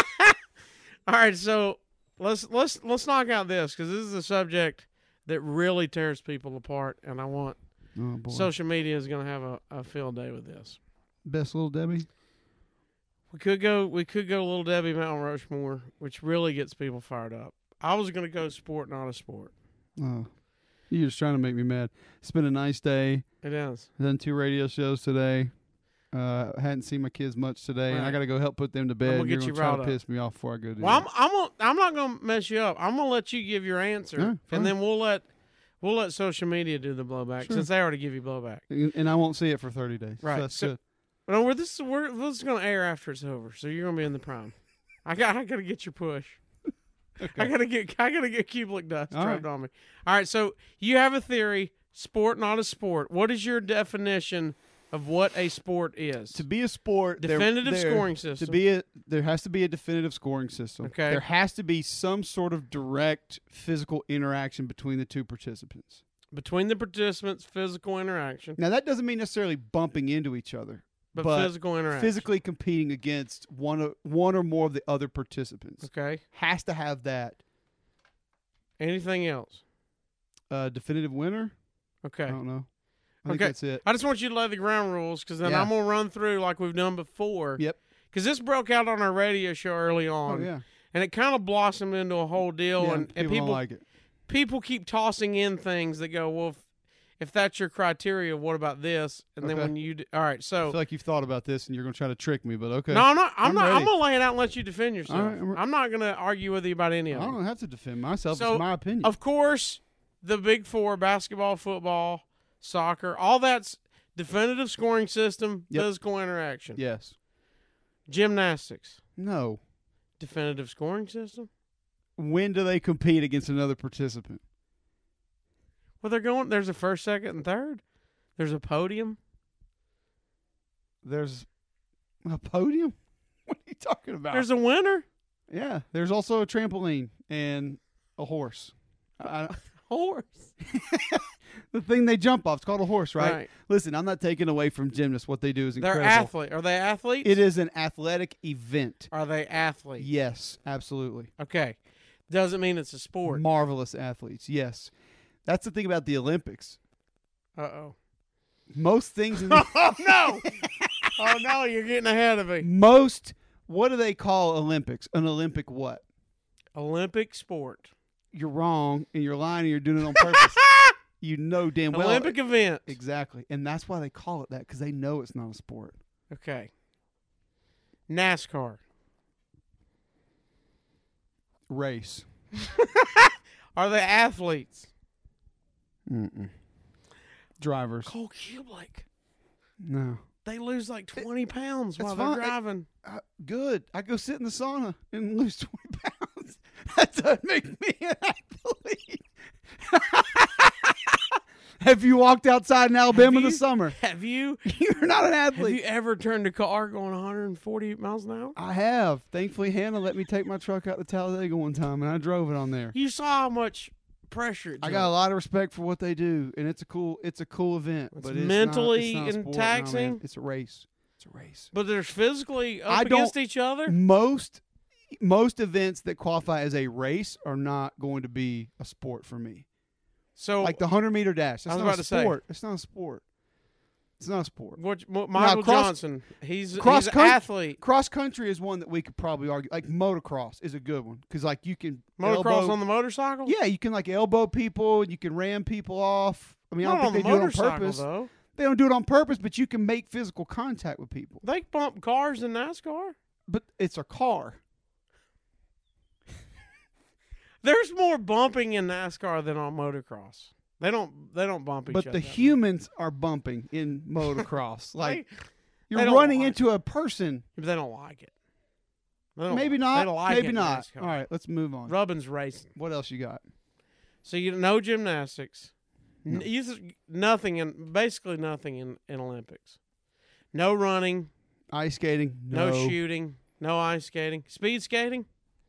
Speaker 2: All right, so let's let's let's knock out this because this is a subject that really tears people apart, and I want
Speaker 4: Oh boy.
Speaker 2: social media is going to have a, a field day with this.
Speaker 4: Best little Debbie.
Speaker 2: We could go we could go Little Debbie Mount Rushmore, which really gets people fired up. I was going to go sport, not a sport.
Speaker 4: Oh, you're just trying to make me mad. It's been a nice day.
Speaker 2: It is.
Speaker 4: I've done two radio shows today. Uh, I hadn't seen my kids much today, and I
Speaker 2: Right.
Speaker 4: got to go help put them to bed.
Speaker 2: gonna
Speaker 4: and you're
Speaker 2: get you
Speaker 4: gonna try
Speaker 2: riled
Speaker 4: to
Speaker 2: up.
Speaker 4: piss me off before I go do
Speaker 2: Well, I'm
Speaker 4: that.
Speaker 2: I'm gonna, I'm not going to mess you up. I'm going to let you give your answer,
Speaker 4: Yeah, fine.
Speaker 2: and then we'll let we'll let social media do the blowback
Speaker 4: Sure.
Speaker 2: since they already give you blowback.
Speaker 4: And, and I won't see it for thirty days.
Speaker 2: Right.
Speaker 4: So that's
Speaker 2: So-
Speaker 4: good.
Speaker 2: No, we're this is we're this is going to air after it's over, so you're going to be in the prime. I got I got to get your push. I gotta get I gotta get Kublik dust
Speaker 4: All
Speaker 2: dropped on me. All right, so you have a theory: sport, not a sport. What is your definition of what a sport is?
Speaker 4: To be a sport, there-
Speaker 2: Definitive
Speaker 4: there-
Speaker 2: scoring system.
Speaker 4: To be a, there has to be a definitive scoring system.
Speaker 2: Okay.
Speaker 4: There has to be some sort of direct physical interaction between the two participants.
Speaker 2: Between the participants, physical interaction,
Speaker 4: Now that doesn't mean necessarily bumping into each other,
Speaker 2: but,
Speaker 4: but
Speaker 2: physical interaction.
Speaker 4: physically competing against one of one or more of the other participants.
Speaker 2: Okay.
Speaker 4: Has to have that
Speaker 2: Anything else?
Speaker 4: uh, definitive winner.
Speaker 2: Okay.
Speaker 4: I don't know. I think
Speaker 2: Okay.
Speaker 4: that's it.
Speaker 2: I just want you to lay the ground rules because then
Speaker 4: Yeah.
Speaker 2: I'm gonna run through like we've done before.
Speaker 4: Yep.
Speaker 2: because this broke out on our radio show early on.
Speaker 4: Oh yeah.
Speaker 2: And it kind of blossomed into a whole deal,
Speaker 4: Yeah,
Speaker 2: and,
Speaker 4: people,
Speaker 2: and people
Speaker 4: don't like it.
Speaker 2: people keep tossing in things that go, well, if, if that's your criteria, what about this? And then
Speaker 4: Okay.
Speaker 2: when you, d- all right,
Speaker 4: I
Speaker 2: so
Speaker 4: feel like you've thought about this and you're going to try to trick me, but okay.
Speaker 2: no, I'm not. I'm,
Speaker 4: I'm
Speaker 2: not.
Speaker 4: ready.
Speaker 2: I'm gonna lay it out and let you defend yourself.
Speaker 4: All right, I'm re-
Speaker 2: I'm not gonna argue with you about any
Speaker 4: I
Speaker 2: of them.
Speaker 4: don't have to defend myself.
Speaker 2: So,
Speaker 4: it's my opinion.
Speaker 2: Of course, the big four: basketball, football, soccer. All that's definitive scoring system,
Speaker 4: Yep.
Speaker 2: physical interaction.
Speaker 4: yes.
Speaker 2: Gymnastics,
Speaker 4: No.
Speaker 2: definitive scoring system.
Speaker 4: When do they compete against another participant?
Speaker 2: Well, they're going. There's a first, second, and third. There's a podium.
Speaker 4: There's a podium? What are you talking about?
Speaker 2: There's a winner.
Speaker 4: yeah. There's also a trampoline and a horse. I,
Speaker 2: Horse.
Speaker 4: the thing they jump off. It's called a horse, right?
Speaker 2: Right.
Speaker 4: Listen, I'm not taking away from gymnasts. What they do is
Speaker 2: They're
Speaker 4: incredible.
Speaker 2: athlete. Are they athletes?
Speaker 4: It is an athletic event.
Speaker 2: Are they athletes?
Speaker 4: Yes, absolutely.
Speaker 2: Okay. Doesn't mean it's a sport.
Speaker 4: Marvelous athletes. Yes. That's the thing about the Olympics.
Speaker 2: Uh oh.
Speaker 4: Most things in the,
Speaker 2: Oh no! Oh no! You're getting ahead of me.
Speaker 4: most what do they call Olympics? An Olympic what?
Speaker 2: Olympic sport.
Speaker 4: You're wrong and you're lying and you're doing it on purpose. You know damn well.
Speaker 2: Olympic event.
Speaker 4: Exactly. And that's why they call it that, because they know it's not a sport.
Speaker 2: Okay. NASCAR.
Speaker 4: Race.
Speaker 2: Are they athletes?
Speaker 4: Mm-mm. Drivers.
Speaker 2: Cole Kubelik.
Speaker 4: No.
Speaker 2: They lose like twenty pounds
Speaker 4: It's
Speaker 2: while
Speaker 4: fine.
Speaker 2: they're driving.
Speaker 4: Uh, good. I go sit in the sauna and lose twenty pounds. That doesn't make me an athlete. Have you walked outside in Alabama in
Speaker 2: you-
Speaker 4: the summer?
Speaker 2: Have you
Speaker 4: You're not an
Speaker 2: have
Speaker 4: athlete.
Speaker 2: you ever turned a car going one hundred forty miles an hour?
Speaker 4: I have. Thankfully, Hannah let me take my truck out to Talladega one time, and I drove it on there.
Speaker 2: You saw how much pressure it
Speaker 4: I
Speaker 2: took.
Speaker 4: got a lot of respect for what they do, and it's a cool, it's a cool event.
Speaker 2: It's
Speaker 4: but it's
Speaker 2: mentally
Speaker 4: not, it's not a
Speaker 2: and
Speaker 4: sport. No, man.
Speaker 2: taxing.
Speaker 4: It's a race. It's a race.
Speaker 2: But they're physically up
Speaker 4: I don't-
Speaker 2: against each other.
Speaker 4: Most most events that qualify as a race are not going to be a sport for me.
Speaker 2: So,
Speaker 4: Like the hundred meter dash. That's
Speaker 2: I was
Speaker 4: not
Speaker 2: about
Speaker 4: a
Speaker 2: to say.
Speaker 4: sport. It's not a sport. It's not a sport.
Speaker 2: what, what- Michael
Speaker 4: cross-
Speaker 2: Johnson, he's
Speaker 4: cross
Speaker 2: he's an
Speaker 4: coun-
Speaker 2: athlete.
Speaker 4: Cross country is one that we could probably argue. Like motocross is a good one because like you can
Speaker 2: Motocross
Speaker 4: elbow,
Speaker 2: on the motorcycle.
Speaker 4: yeah, you can like elbow people and you can ram people off. I mean,
Speaker 2: Not
Speaker 4: I don't
Speaker 2: on
Speaker 4: think
Speaker 2: the
Speaker 4: they do it on
Speaker 2: motorcycle
Speaker 4: purpose.
Speaker 2: though.
Speaker 4: They don't do it on purpose, but you can make physical contact with people.
Speaker 2: They bump cars in NASCAR.
Speaker 4: But it's a car.
Speaker 2: There's more bumping in NASCAR than on motocross. They don't. They don't bump each
Speaker 4: But
Speaker 2: other.
Speaker 4: the humans are bumping in motocross. Like
Speaker 2: They-
Speaker 4: you're
Speaker 2: they don't
Speaker 4: running
Speaker 2: like
Speaker 4: into a person.
Speaker 2: but they don't like it. They don't-
Speaker 4: Maybe
Speaker 2: They
Speaker 4: not.
Speaker 2: don't like
Speaker 4: maybe
Speaker 2: it in
Speaker 4: not.
Speaker 2: NASCAR.
Speaker 4: All right, let's move on.
Speaker 2: Rubbin's racing.
Speaker 4: What else you got?
Speaker 2: So you know gymnastics.
Speaker 4: No.
Speaker 2: N- you just- nothing in basically nothing in, in Olympics. No running.
Speaker 4: Ice skating?
Speaker 2: No.
Speaker 4: No,
Speaker 2: shooting. No ice skating. Speed skating.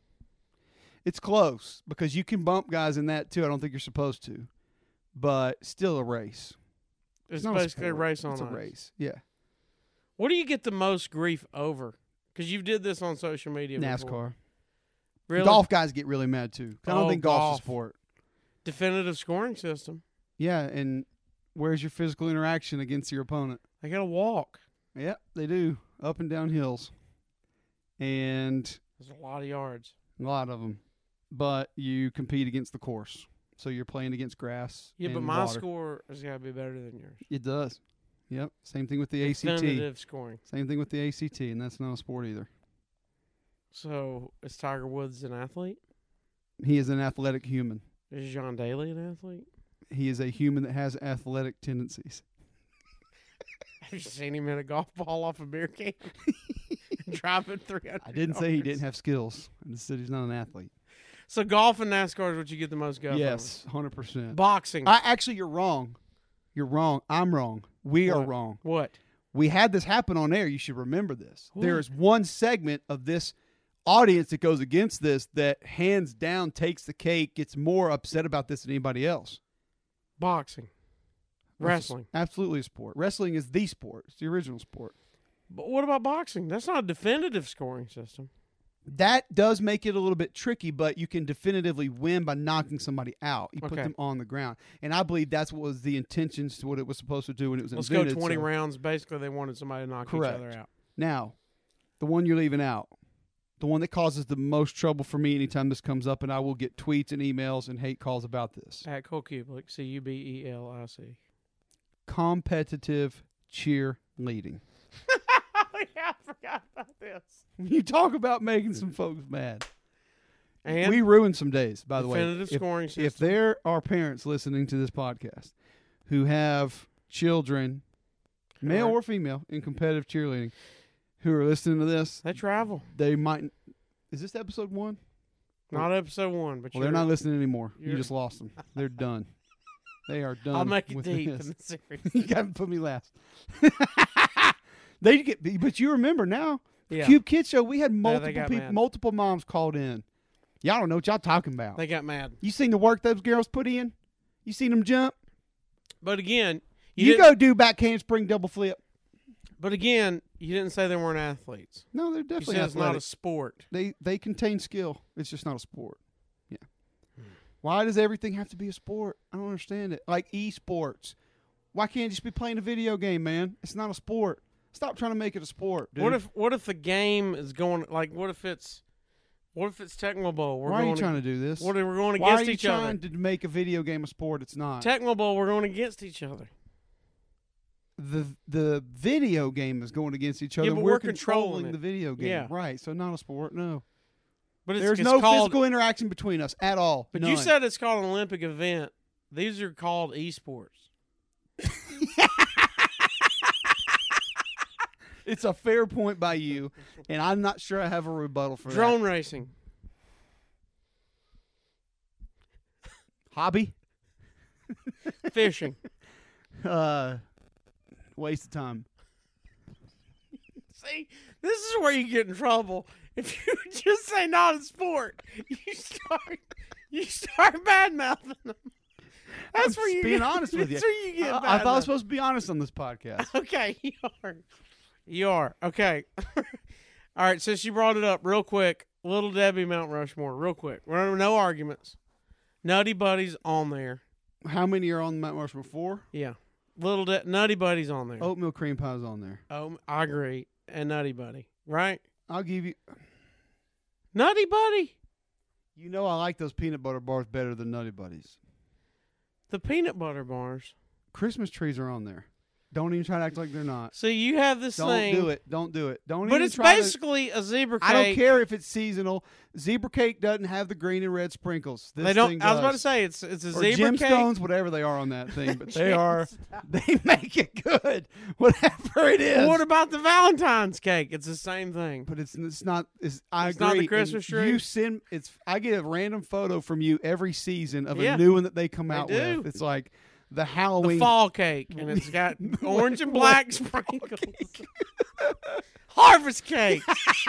Speaker 4: It's close because you can bump guys in that too. I don't think you're supposed to, but still a race.
Speaker 2: It's
Speaker 4: not
Speaker 2: basically a,
Speaker 4: sport.
Speaker 2: race on
Speaker 4: It's a
Speaker 2: ice.
Speaker 4: race. Yeah.
Speaker 2: What do you get the most grief over? Because you did this on social media.
Speaker 4: NASCAR.
Speaker 2: Before. Really?
Speaker 4: Golf guys get really mad too. 'Cause I don't
Speaker 2: Oh,
Speaker 4: think golf's
Speaker 2: golf.
Speaker 4: a sport.
Speaker 2: Definitive scoring system.
Speaker 4: Yeah, and where's your physical interaction against your opponent?
Speaker 2: They got to walk.
Speaker 4: Yeah, they do. Up and down hills. And
Speaker 2: There's a lot of yards.
Speaker 4: a lot of them. But you compete against the course. So you're playing against grass.
Speaker 2: Yeah, but
Speaker 4: and
Speaker 2: my
Speaker 4: water.
Speaker 2: score has got to be better than yours.
Speaker 4: It does. Yep. Same thing with the A C T.
Speaker 2: Definitive scoring.
Speaker 4: Same thing with the A C T, and that's not a sport either.
Speaker 2: So is Tiger Woods an athlete?
Speaker 4: He is an athletic human.
Speaker 2: Is John Daly an athlete?
Speaker 4: He is a human that has athletic tendencies.
Speaker 2: Have you seen him hit a golf ball off a beer can? Driving three hundred
Speaker 4: I didn't say he
Speaker 2: yards?
Speaker 4: didn't have skills. I just said he's not an athlete.
Speaker 2: So golf and NASCAR is what you get the most go
Speaker 4: Yes, one hundred
Speaker 2: for.
Speaker 4: percent.
Speaker 2: Boxing.
Speaker 4: I actually, you're wrong. You're wrong. I'm wrong. We are
Speaker 2: What?
Speaker 4: wrong.
Speaker 2: What?
Speaker 4: We had this happen on air. You should remember this.
Speaker 2: What?
Speaker 4: There is one segment of this audience that goes against this that hands down takes the cake, gets more upset about this than anybody else.
Speaker 2: Boxing. Wrestling.
Speaker 4: Absolutely a sport. Wrestling is the sport. It's the original sport.
Speaker 2: But what about boxing? That's not a definitive scoring system.
Speaker 4: That does make it a little bit tricky, but you can definitively win by knocking somebody out. You put
Speaker 2: Okay.
Speaker 4: them on the ground. And I believe that's what was the intentions to what it was supposed to do when it was
Speaker 2: Let's
Speaker 4: invented.
Speaker 2: go twenty
Speaker 4: so-
Speaker 2: rounds. Basically, they wanted somebody to knock
Speaker 4: Correct.
Speaker 2: each other out.
Speaker 4: Now, The one you're leaving out. The one that causes the most trouble for me anytime this comes up, and I will get tweets and emails and hate calls about this.
Speaker 2: At Cole Kublik, C U B E L I C.
Speaker 4: Competitive cheerleading.
Speaker 2: Oh, yeah, I forgot about this.
Speaker 4: You talk about making some folks mad.
Speaker 2: And
Speaker 4: we ruined some days, by the way.
Speaker 2: definitive
Speaker 4: If,
Speaker 2: scoring system.
Speaker 4: if there are parents listening to this podcast who have children, male
Speaker 2: Correct.
Speaker 4: or female, in competitive cheerleading, who are listening to this,
Speaker 2: They travel.
Speaker 4: they might. Is this episode one?
Speaker 2: Not episode one, but
Speaker 4: Well, they're
Speaker 2: you're-
Speaker 4: not listening anymore. You
Speaker 2: you're-
Speaker 4: just lost them. They're done. They are done.
Speaker 2: I'll make it
Speaker 4: with
Speaker 2: deep
Speaker 4: this.
Speaker 2: in the series.
Speaker 4: You got to put me last. They get, but you remember now,
Speaker 2: Yeah.
Speaker 4: Cube Kids Show. We had
Speaker 2: they
Speaker 4: multiple
Speaker 2: got
Speaker 4: people,
Speaker 2: mad.
Speaker 4: multiple moms called in. Y'all don't know what y'all talking about.
Speaker 2: They got mad.
Speaker 4: You seen the work those girls put in? You seen them jump?
Speaker 2: But again, you,
Speaker 4: You,
Speaker 2: didn't-
Speaker 4: go do back handspring double flip.
Speaker 2: But again, you didn't say they weren't athletes.
Speaker 4: No, they're
Speaker 2: You
Speaker 4: definitely
Speaker 2: said it's not a
Speaker 4: athletic.
Speaker 2: sport.
Speaker 4: They they contain skill. It's just not a sport. Yeah.
Speaker 2: Hmm.
Speaker 4: Why does everything have to be a sport? I don't understand it. Like esports. Why can't it just be playing a video game, man? It's not a sport. Stop trying to make it a sport, dude.
Speaker 2: What if what if the game is going like what if it's what if it's Tecmo Bowl? We're
Speaker 4: Why are
Speaker 2: going
Speaker 4: you trying to do this?
Speaker 2: What if we're going
Speaker 4: Why are
Speaker 2: against
Speaker 4: you
Speaker 2: each
Speaker 4: trying
Speaker 2: other?
Speaker 4: to make a video game a sport? It's not.
Speaker 2: Tecmo Bowl, we're going against each other.
Speaker 4: the the video game is going against each other.
Speaker 2: Yeah, but
Speaker 4: we're,
Speaker 2: we're controlling
Speaker 4: controlling
Speaker 2: it.
Speaker 4: the video game.
Speaker 2: Yeah.
Speaker 4: Right. So not a sport, no.
Speaker 2: But it's,
Speaker 4: There's
Speaker 2: it's
Speaker 4: no
Speaker 2: called,
Speaker 4: physical interaction between us at all.
Speaker 2: But
Speaker 4: None.
Speaker 2: you said it's called an Olympic event. These are called esports.
Speaker 4: It's a fair point by you, and I'm not sure I have a rebuttal for
Speaker 2: Drone racing.
Speaker 4: that. Hobby?
Speaker 2: Fishing.
Speaker 4: Uh, waste of time.
Speaker 2: See, this is where you get in trouble. If you just say not a sport, you start you start bad mouthing them. That's
Speaker 4: I'm
Speaker 2: where
Speaker 4: just
Speaker 2: you
Speaker 4: being
Speaker 2: get,
Speaker 4: honest with you.
Speaker 2: That's where you get
Speaker 4: I, I
Speaker 2: bad
Speaker 4: thought I was
Speaker 2: mouth.
Speaker 4: supposed to be honest on this podcast.
Speaker 2: Okay, you are. You are. Okay. All right, since you brought it up real quick, Little Debbie Mount Rushmore, real quick. We're no arguments. Nutty Buddy's on there.
Speaker 4: How many are on Mount Rushmore? Four?
Speaker 2: Yeah. Little De- Nutty Buddy's on there.
Speaker 4: Oatmeal cream pie's on there.
Speaker 2: Oh, I agree. And Nutty Buddy, right?
Speaker 4: I'll give you.
Speaker 2: Nutty Buddy.
Speaker 4: You know I like those peanut butter bars better than Nutty Buddies.
Speaker 2: The peanut butter bars.
Speaker 4: Christmas trees are on there. Don't even try to act like they're not.
Speaker 2: So you have this
Speaker 4: Don't
Speaker 2: thing.
Speaker 4: do it. Don't do it. Don't
Speaker 2: But
Speaker 4: even
Speaker 2: it's
Speaker 4: try to-
Speaker 2: basically a zebra cake.
Speaker 4: I don't care if it's seasonal. Zebra cake doesn't have the green and red sprinkles. This
Speaker 2: They don't.
Speaker 4: thing
Speaker 2: I was about to
Speaker 4: does.
Speaker 2: say it's it's a
Speaker 4: Or
Speaker 2: zebra cake.
Speaker 4: gemstones, whatever they are on that thing, but they are. They make it good, whatever it is.
Speaker 2: What about the Valentine's cake? It's the same thing.
Speaker 4: But it's it's not. It's, I
Speaker 2: It's
Speaker 4: agree.
Speaker 2: not the
Speaker 4: and
Speaker 2: Christmas tree?
Speaker 4: You send. It's. I get a random photo from you every season of
Speaker 2: Yeah.
Speaker 4: a new one that they come
Speaker 2: They
Speaker 4: out
Speaker 2: do.
Speaker 4: with. It's like the
Speaker 2: The
Speaker 4: Halloween.
Speaker 2: fall cake, and it's got orange and
Speaker 4: What-
Speaker 2: black sprinkles. Harvest cake.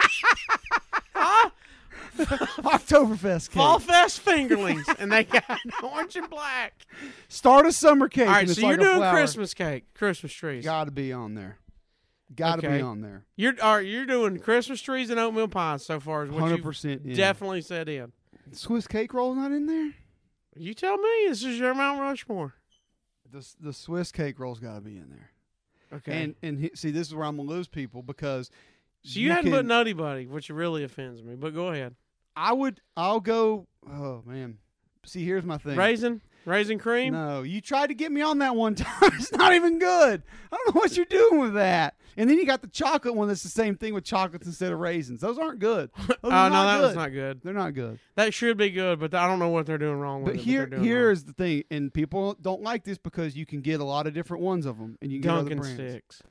Speaker 2: Huh?
Speaker 4: Oktoberfest cake.
Speaker 2: Fall Fest fingerlings, and they got orange and black.
Speaker 4: Start a summer cake.
Speaker 2: All right,
Speaker 4: and it's
Speaker 2: so
Speaker 4: like
Speaker 2: you're
Speaker 4: a
Speaker 2: doing
Speaker 4: flower.
Speaker 2: Christmas cake, Christmas trees.
Speaker 4: Got to be on there. Got to
Speaker 2: Okay.
Speaker 4: be on there.
Speaker 2: You're all right, you're doing Christmas trees and oatmeal pies so far. Is what
Speaker 4: Hundred
Speaker 2: you
Speaker 4: percent.
Speaker 2: definitely said in.
Speaker 4: Swiss cake roll not in there.
Speaker 2: You tell me. This is your Mount Rushmore.
Speaker 4: The the Swiss cake roll's got to be in there.
Speaker 2: Okay.
Speaker 4: And and he, see, this is where I'm gonna lose people because
Speaker 2: so you, hadn't put
Speaker 4: can-
Speaker 2: Nutty Buddy, which really offends me. But go ahead.
Speaker 4: I would. I'll go. Oh man. See, here's my thing.
Speaker 2: Raisin, raisin cream.
Speaker 4: No, you tried to get me on that one time. It's not even good. I don't know what you're doing with that. And then you got the chocolate one that's the same thing with chocolates instead of raisins. Those aren't good. Those
Speaker 2: Oh
Speaker 4: are
Speaker 2: no,
Speaker 4: not
Speaker 2: that
Speaker 4: good.
Speaker 2: was not good.
Speaker 4: They're not good.
Speaker 2: That should be good, but I don't know what they're doing wrong with
Speaker 4: But
Speaker 2: it.
Speaker 4: here,
Speaker 2: but they're doing
Speaker 4: here
Speaker 2: wrong.
Speaker 4: is the thing, and people don't like this because you can get a lot of different ones of them, and you can get
Speaker 2: Dunkin'
Speaker 4: other brands.
Speaker 2: sticks.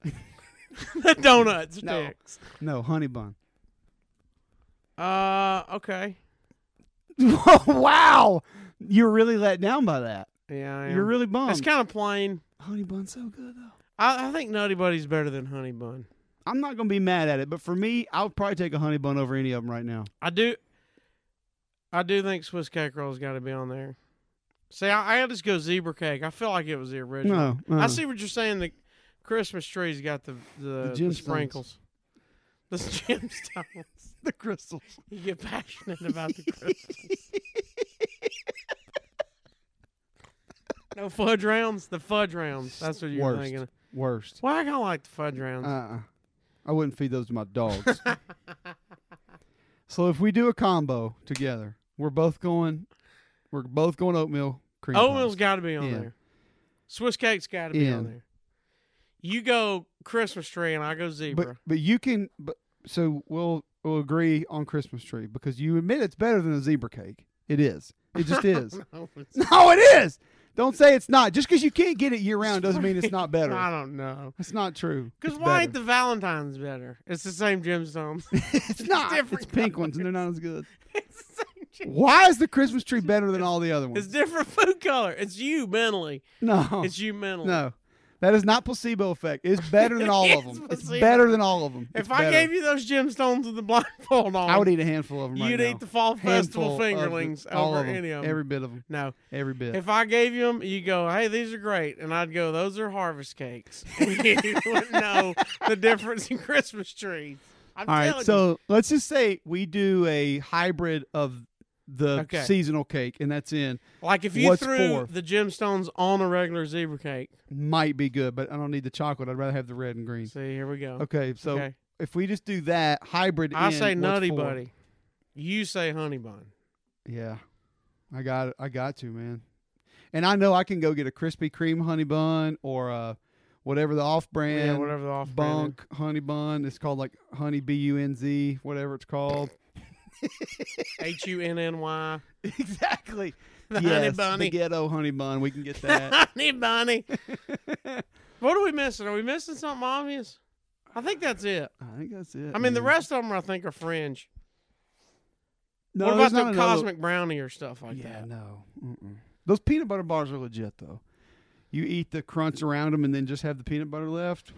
Speaker 2: The donut
Speaker 4: No.
Speaker 2: sticks.
Speaker 4: No, honey bun.
Speaker 2: Uh, okay.
Speaker 4: Wow, you're really let down by that.
Speaker 2: Yeah, I am.
Speaker 4: You're really bummed.
Speaker 2: It's kind of plain.
Speaker 4: honey bun's so good though.
Speaker 2: I, I think Nutty Buddy's better than Honey Bun.
Speaker 4: I'm not gonna be mad at it, but for me, I would probably take a honey bun over any of them right now.
Speaker 2: I do. I do think Swiss cake roll's got to be on there. See, I, I had to just go zebra cake. I feel like it was the original.
Speaker 4: No,
Speaker 2: I
Speaker 4: uh,
Speaker 2: see what you're saying. The Christmas tree's got the the, the,
Speaker 4: gemstones.
Speaker 2: sprinkles, the gemstones.
Speaker 4: the crystals.
Speaker 2: You get passionate about the crystals. No fudge rounds. The fudge rounds. That's what you're
Speaker 4: Worst.
Speaker 2: thinking.
Speaker 4: Worst.
Speaker 2: Well, I kind of like the fudge rounds.
Speaker 4: Uh-uh. I wouldn't feed those to my dogs. So if we do a combo together, we're both going. We're both going oatmeal cream.
Speaker 2: Oatmeal's
Speaker 4: pies.
Speaker 2: got to be on
Speaker 4: Yeah.
Speaker 2: there. Swiss cake's got to be
Speaker 4: Yeah.
Speaker 2: on there. You go Christmas tree and I go
Speaker 4: But
Speaker 2: zebra.
Speaker 4: but you can. But so we'll we'll agree on Christmas tree because you admit it's better than a zebra cake. It is. It just is.
Speaker 2: No, it's-
Speaker 4: No, it is. Don't say it's not. Just because you can't get it year round doesn't mean it's not better.
Speaker 2: I don't know.
Speaker 4: It's not true.
Speaker 2: Because
Speaker 4: It's
Speaker 2: why ain't
Speaker 4: better.
Speaker 2: the Valentine's better? It's the same gemstones.
Speaker 4: It's not.
Speaker 2: different
Speaker 4: It's pink ones, and they're not as good.
Speaker 2: it's the same gem-
Speaker 4: Why is the Christmas tree better than all the other ones?
Speaker 2: It's different food color. It's you mentally.
Speaker 4: no,
Speaker 2: It's you mentally.
Speaker 4: no. That is not placebo effect. It's better than all of
Speaker 2: It's
Speaker 4: them. It's
Speaker 2: placebo.
Speaker 4: better than all of them.
Speaker 2: If I gave you those gemstones with the blindfold on,
Speaker 4: I would eat a handful of them.
Speaker 2: you'd
Speaker 4: right
Speaker 2: eat
Speaker 4: now.
Speaker 2: the fall festival
Speaker 4: Handful of the-
Speaker 2: fingerlings
Speaker 4: all
Speaker 2: over
Speaker 4: of them,
Speaker 2: any of them.
Speaker 4: Every bit of them.
Speaker 2: no.
Speaker 4: Every bit.
Speaker 2: If I gave you them, you go, hey, these are great. And I'd go, those are harvest cakes. And you wouldn't know the difference in Christmas trees. I'm
Speaker 4: all
Speaker 2: telling
Speaker 4: right. So let's just say we do a hybrid of the
Speaker 2: Okay.
Speaker 4: seasonal cake, and that's in.
Speaker 2: you. Like if you
Speaker 4: what's
Speaker 2: threw
Speaker 4: fourth?
Speaker 2: the gemstones on a regular zebra cake.
Speaker 4: Might be good, but I don't need the chocolate. I'd rather have the red and green.
Speaker 2: See, here we go.
Speaker 4: Okay, so
Speaker 2: Okay.
Speaker 4: if we just do that hybrid,
Speaker 2: I
Speaker 4: in,
Speaker 2: say
Speaker 4: what's
Speaker 2: nutty
Speaker 4: four?
Speaker 2: buddy. You say honey bun.
Speaker 4: Yeah, I got it. I got to, man. And I know I can go get a Krispy Kreme honey bun or uh, whatever the off-brand
Speaker 2: Yeah, whatever the off
Speaker 4: bunk honey bun. It's called like honey B U N Z, whatever it's called.
Speaker 2: H U N N Y.
Speaker 4: Exactly.
Speaker 2: The
Speaker 4: yes,
Speaker 2: honey bunny.
Speaker 4: the ghetto honey bun. We can get that.
Speaker 2: Honey bunny. What are we missing? Are we missing something obvious? I think that's it.
Speaker 4: I think that's it.
Speaker 2: I mean, the
Speaker 4: man.
Speaker 2: rest of them I think are fringe.
Speaker 4: No,
Speaker 2: what
Speaker 4: there's
Speaker 2: about
Speaker 4: not
Speaker 2: the
Speaker 4: another-
Speaker 2: cosmic brownie or stuff like
Speaker 4: Yeah,
Speaker 2: that?
Speaker 4: no. Mm-mm. Those peanut butter bars are legit though. You eat the crunch around them and then just have the peanut butter left.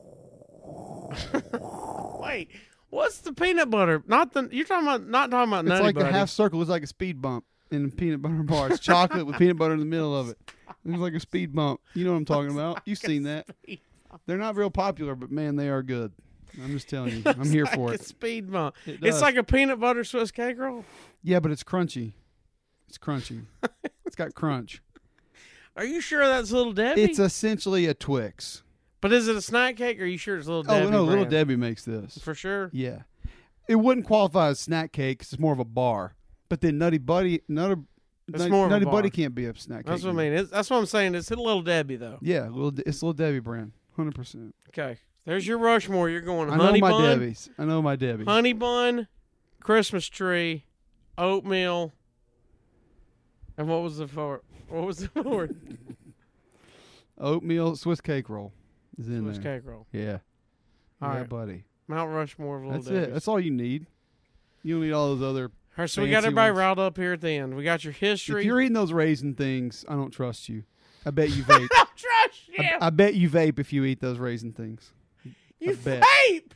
Speaker 2: Wait, what's the peanut butter? Not the you're talking about. Not talking about
Speaker 4: It's
Speaker 2: nutty
Speaker 4: like
Speaker 2: buddy.
Speaker 4: a half circle. It's like a speed bump in a peanut butter bar. It's chocolate with peanut butter in the middle of it. It's like a speed bump. You know what I'm talking about. You've seen that. They're not real popular, but man, they are good. I'm just telling you. I'm here
Speaker 2: Like
Speaker 4: for
Speaker 2: a
Speaker 4: it.
Speaker 2: speed bump.
Speaker 4: It
Speaker 2: It's
Speaker 4: does.
Speaker 2: like a peanut butter Swiss cake roll.
Speaker 4: Yeah, but it's crunchy. It's crunchy. It's got crunch.
Speaker 2: Are you sure that's Little Debbie?
Speaker 4: It's essentially a Twix.
Speaker 2: but is it a snack cake? Or are you sure it's Little
Speaker 4: Oh
Speaker 2: Debbie?
Speaker 4: no, Little
Speaker 2: brand?
Speaker 4: Debbie makes this.
Speaker 2: for sure.
Speaker 4: Yeah, it wouldn't qualify as snack cake 'cause it's more of a bar. But then Nutty Buddy, Nutty,
Speaker 2: It's
Speaker 4: Nutty,
Speaker 2: more of a
Speaker 4: Nutty
Speaker 2: bar.
Speaker 4: Buddy can't be a snack
Speaker 2: That's
Speaker 4: cake.
Speaker 2: what I mean. It's, that's what I'm saying. It's a Little Debbie though.
Speaker 4: Yeah, little, it's Little Debbie brand, hundred percent.
Speaker 2: Okay, there's your Rushmore. You're going
Speaker 4: I know
Speaker 2: honey
Speaker 4: my
Speaker 2: bun,
Speaker 4: Debbies. I know my Debbie.
Speaker 2: honey bun, Christmas tree, oatmeal, and what was the fourth? What was the fourth?
Speaker 4: Oatmeal Swiss cake roll is in
Speaker 2: Swiss
Speaker 4: there.
Speaker 2: cake roll.
Speaker 4: Yeah,
Speaker 2: All
Speaker 4: yeah,
Speaker 2: right.
Speaker 4: buddy.
Speaker 2: Mount Rushmore of Little
Speaker 4: That's
Speaker 2: Debbie's.
Speaker 4: it. That's all you need. You don't need all those other.
Speaker 2: All right, so we got
Speaker 4: fancy
Speaker 2: everybody
Speaker 4: ones.
Speaker 2: riled up here at the end. We got your history.
Speaker 4: If you're eating those raisin things, I don't trust you. I bet you vape.
Speaker 2: Don't trust you.
Speaker 4: I, I bet you vape if you eat those raisin things.
Speaker 2: you
Speaker 4: bet.
Speaker 2: vape.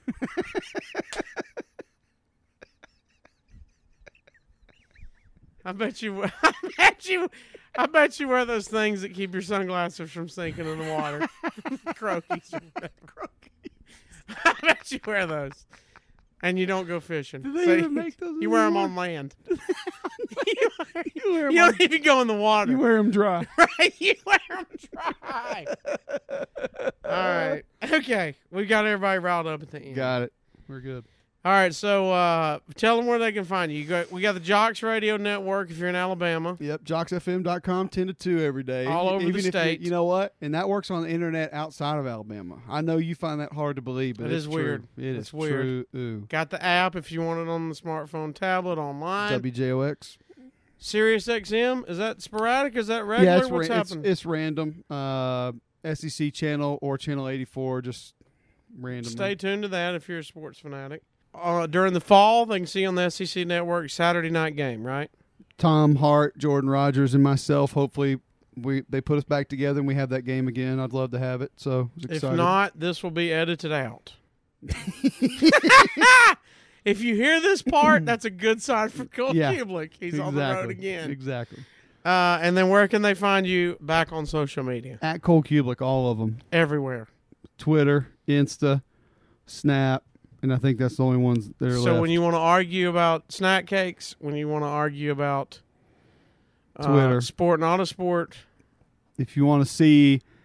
Speaker 2: I bet you. I bet you. I bet you wear those things that keep your sunglasses from sinking in the water. Croakies. or whatever. I bet you wear those, and you don't go fishing.
Speaker 4: Do they
Speaker 2: So
Speaker 4: even
Speaker 2: you-
Speaker 4: make those
Speaker 2: You wear them
Speaker 4: anymore?
Speaker 2: on land.
Speaker 4: You wear
Speaker 2: You
Speaker 4: 'em
Speaker 2: don't even go in the water.
Speaker 4: You wear them dry.
Speaker 2: Right? You wear them dry. All right. Okay. We got everybody riled up at the end.
Speaker 4: Got it. We're good.
Speaker 2: All right. So uh, tell them where they can find you. you got, we got the Jocks Radio Network if you're in Alabama.
Speaker 4: Yep, jox f m dot com, ten to two every day.
Speaker 2: All over the
Speaker 4: Even if you-
Speaker 2: state.
Speaker 4: You know what? And that works on the internet outside of Alabama. I know you find that hard to believe, but
Speaker 2: It
Speaker 4: it's
Speaker 2: is
Speaker 4: true.
Speaker 2: weird.
Speaker 4: It
Speaker 2: It's
Speaker 4: is
Speaker 2: weird.
Speaker 4: true. Ooh.
Speaker 2: Got the app if you want it on the smartphone, tablet, online.
Speaker 4: W J O X.
Speaker 2: Sirius X M, is that sporadic? Is that regular?
Speaker 4: Yeah, it's,
Speaker 2: What's
Speaker 4: ra- it's,
Speaker 2: happening?
Speaker 4: it's random. Uh, S E C channel or channel eighty-four, just randomly.
Speaker 2: Stay tuned to that if you're a sports fanatic. Uh, during the fall, they can see on the S E C Network Saturday night game, right?
Speaker 4: Tom Hart, Jordan Rogers, and myself. Hopefully, we they put us back together and we have that game again. I'd love to have it. So, I was
Speaker 2: If
Speaker 4: excited.
Speaker 2: not, this will be edited out. If you hear this part, that's a good sign for Cole
Speaker 4: Yeah,
Speaker 2: Kubelik. He's on the road again.
Speaker 4: Exactly.
Speaker 2: Uh, and then where can they find you back on social media?
Speaker 4: At Cole Kubelik, all of them.
Speaker 2: Everywhere.
Speaker 4: Twitter, Insta, Snap, and I think that's the only ones that are
Speaker 2: So
Speaker 4: left.
Speaker 2: when you want to argue about snack cakes, when you want to argue about uh,
Speaker 4: Twitter.
Speaker 2: sport and auto sport,
Speaker 4: if you want to see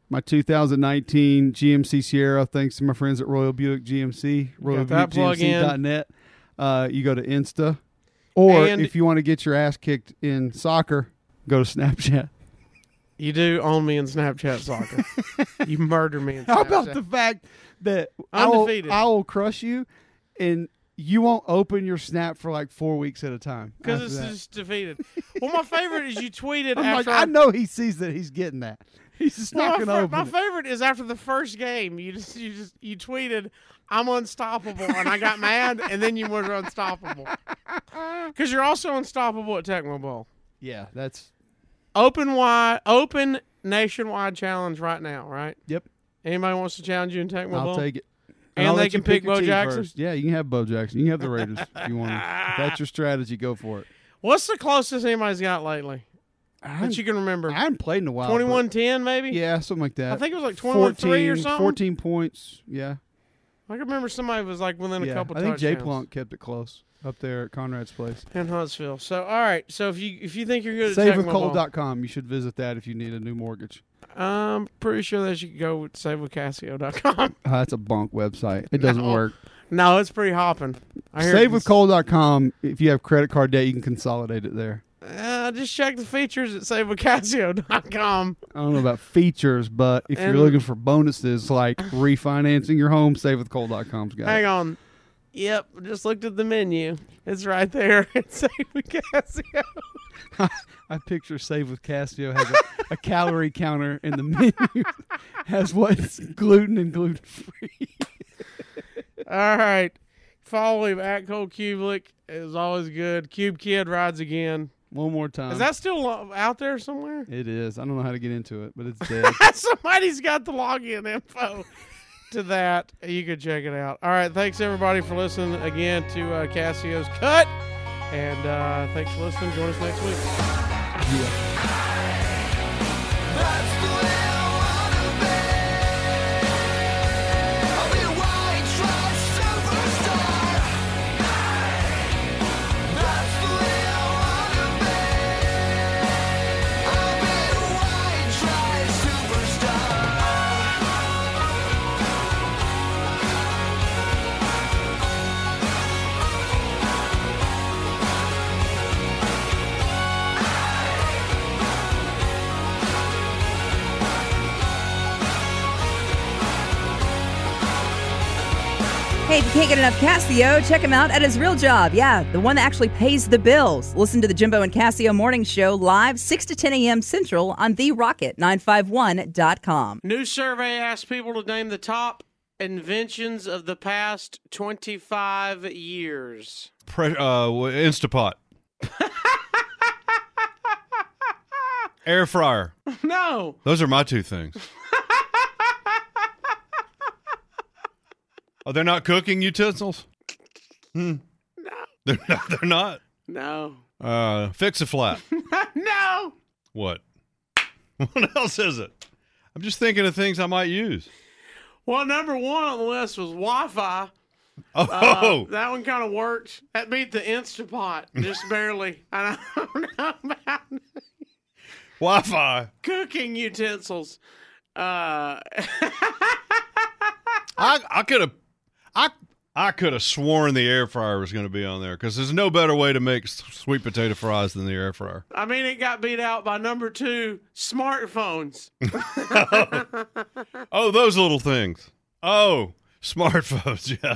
Speaker 4: my two thousand nineteen G M C Sierra, thanks to my friends at Royal Buick G M C, royal buick g m c dot net. Uh, you go to Insta. Or
Speaker 2: And-
Speaker 4: if you want to get your ass kicked in soccer, go to Snapchat.
Speaker 2: You do own me in Snapchat soccer. You murder me in Snapchat.
Speaker 4: How about the fact that I will,
Speaker 2: Undefeated.
Speaker 4: I will crush you and you won't open your Snap for like four weeks at a time?
Speaker 2: Because
Speaker 4: after
Speaker 2: it's
Speaker 4: that.
Speaker 2: just defeated. Well, my favorite is you tweeted
Speaker 4: I'm like,
Speaker 2: after
Speaker 4: I know he sees that he's getting that. He's just
Speaker 2: Well,
Speaker 4: not
Speaker 2: my,
Speaker 4: going to
Speaker 2: fa-
Speaker 4: open
Speaker 2: my
Speaker 4: it.
Speaker 2: favorite is after the first game. You just you just you tweeted, "I'm unstoppable," and I got mad, and then you were unstoppable. Because you're also unstoppable at Tecmo Bowl.
Speaker 4: Yeah, that's
Speaker 2: Open wide, open nationwide challenge right now. Right?
Speaker 4: yep.
Speaker 2: Anybody wants to challenge you in Tecmo Bowl?
Speaker 4: I'll take it.
Speaker 2: And
Speaker 4: I'll
Speaker 2: they
Speaker 4: let you
Speaker 2: can pick
Speaker 4: your
Speaker 2: Bo
Speaker 4: team
Speaker 2: Jackson?
Speaker 4: first. Yeah, you can have Bo Jackson. You can have the Raiders if you want. To. If that's your strategy, go for it.
Speaker 2: What's the closest anybody's got lately
Speaker 4: I
Speaker 2: that
Speaker 4: haven't,
Speaker 2: you can remember?
Speaker 4: I haven't played in a while. but-
Speaker 2: Twenty-one ten, maybe.
Speaker 4: Yeah, something like that.
Speaker 2: I think it was like twenty-one three or something.
Speaker 4: fourteen points. Yeah.
Speaker 2: I can remember somebody was like within
Speaker 4: yeah.
Speaker 2: a couple.
Speaker 4: I think Jay
Speaker 2: touchdowns.
Speaker 4: Plunk kept it close up there at Conrad's place.
Speaker 2: in Huntsville. So, all right. So, if you if you think you're good at
Speaker 4: save
Speaker 2: Tecmo
Speaker 4: with
Speaker 2: Bowl,
Speaker 4: cold dot com. You should visit that if you need a new mortgage.
Speaker 2: I'm pretty sure that you could go with save with Casio dot com.
Speaker 4: Uh, that's a bunk website. It doesn't
Speaker 2: No.
Speaker 4: work.
Speaker 2: No, it's pretty hopping. I hear
Speaker 4: save with
Speaker 2: it's-
Speaker 4: cold dot com. If you have credit card debt, you can consolidate it there.
Speaker 2: Uh, just check the features at save with Casio dot com.
Speaker 4: I don't know about features, but if
Speaker 2: And-
Speaker 4: you're looking for bonuses like refinancing your home, save with cold dot com's got
Speaker 2: Hang
Speaker 4: it.
Speaker 2: on. Yep, just looked at the menu. It's right there. It's save with Casio.
Speaker 4: I picture Save with Casio has a, a calorie counter in the menu, has what's gluten and gluten free.
Speaker 2: All right. Follow him at Cole Kublik. It's always good. Cube Kid rides again.
Speaker 4: One more time.
Speaker 2: Is that still lo- out there somewhere?
Speaker 4: It is. I don't know how to get into it, but it's dead.
Speaker 2: Somebody's got the login info to that. You can check it out. All right. Thanks, everybody, for listening again to uh, Casio's Cut. And uh, thanks for listening. Join us next week.
Speaker 3: That's the way I wanna be. I'll be a white trash superstar. That's the way I wanna be. I'll be a white trash superstar.
Speaker 5: Hey, if you can't get enough Casio, check him out at his real job. Yeah, the one that actually pays the bills. Listen to the Jimbo and Casio Morning Show live six to ten a.m. Central on the rocket nine five one dot com.
Speaker 2: New survey asks people to name the top inventions of the past twenty-five years.
Speaker 6: Pre- uh, Instapot. Air fryer.
Speaker 2: No.
Speaker 6: Those are my two things. Oh, they're not cooking utensils? Hmm.
Speaker 2: No.
Speaker 6: They're not. They're not.
Speaker 2: No.
Speaker 6: Uh, Fix-A-Flat.
Speaker 2: No.
Speaker 6: What? What else is it? I'm just thinking of things I might use.
Speaker 2: Well, number one on the list was Wi-Fi.
Speaker 6: Oh,
Speaker 2: Uh, that one kind of worked. That beat the Instapot just barely. I don't know about
Speaker 6: Wi-Fi.
Speaker 2: cooking utensils. Uh,
Speaker 6: I I could have I I could have sworn the air fryer was going to be on there because there's no better way to make s- sweet potato fries than the air fryer.
Speaker 2: I mean, it got beat out by number two, smartphones.
Speaker 6: Oh, those little things. Oh, smartphones. Yeah.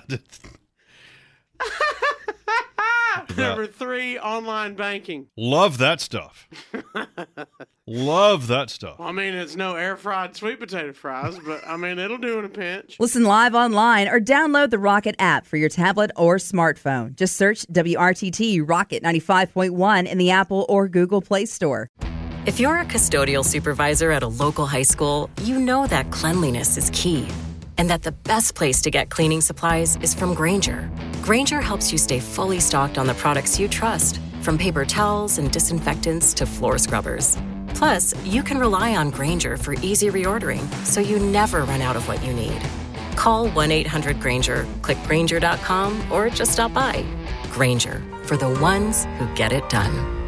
Speaker 2: Number three, online banking.
Speaker 6: Love that stuff. Love that stuff.
Speaker 2: I mean, it's no air fried sweet potato fries, but I mean, it'll do in a pinch.
Speaker 5: Listen live online or download the Rocket app for your tablet or smartphone. Just search W R T T Rocket ninety-five point one in the Apple or Google Play Store.
Speaker 7: If you're a custodial supervisor at a local high school, you know that cleanliness is key and that the best place to get cleaning supplies is from Grainger. Grainger helps you stay fully stocked on the products you trust, from paper towels and disinfectants to floor scrubbers. Plus, you can rely on Grainger for easy reordering, so you never run out of what you need. Call one eight hundred Grainger, click Grainger dot com, or just stop by. Grainger, for the ones who get it done.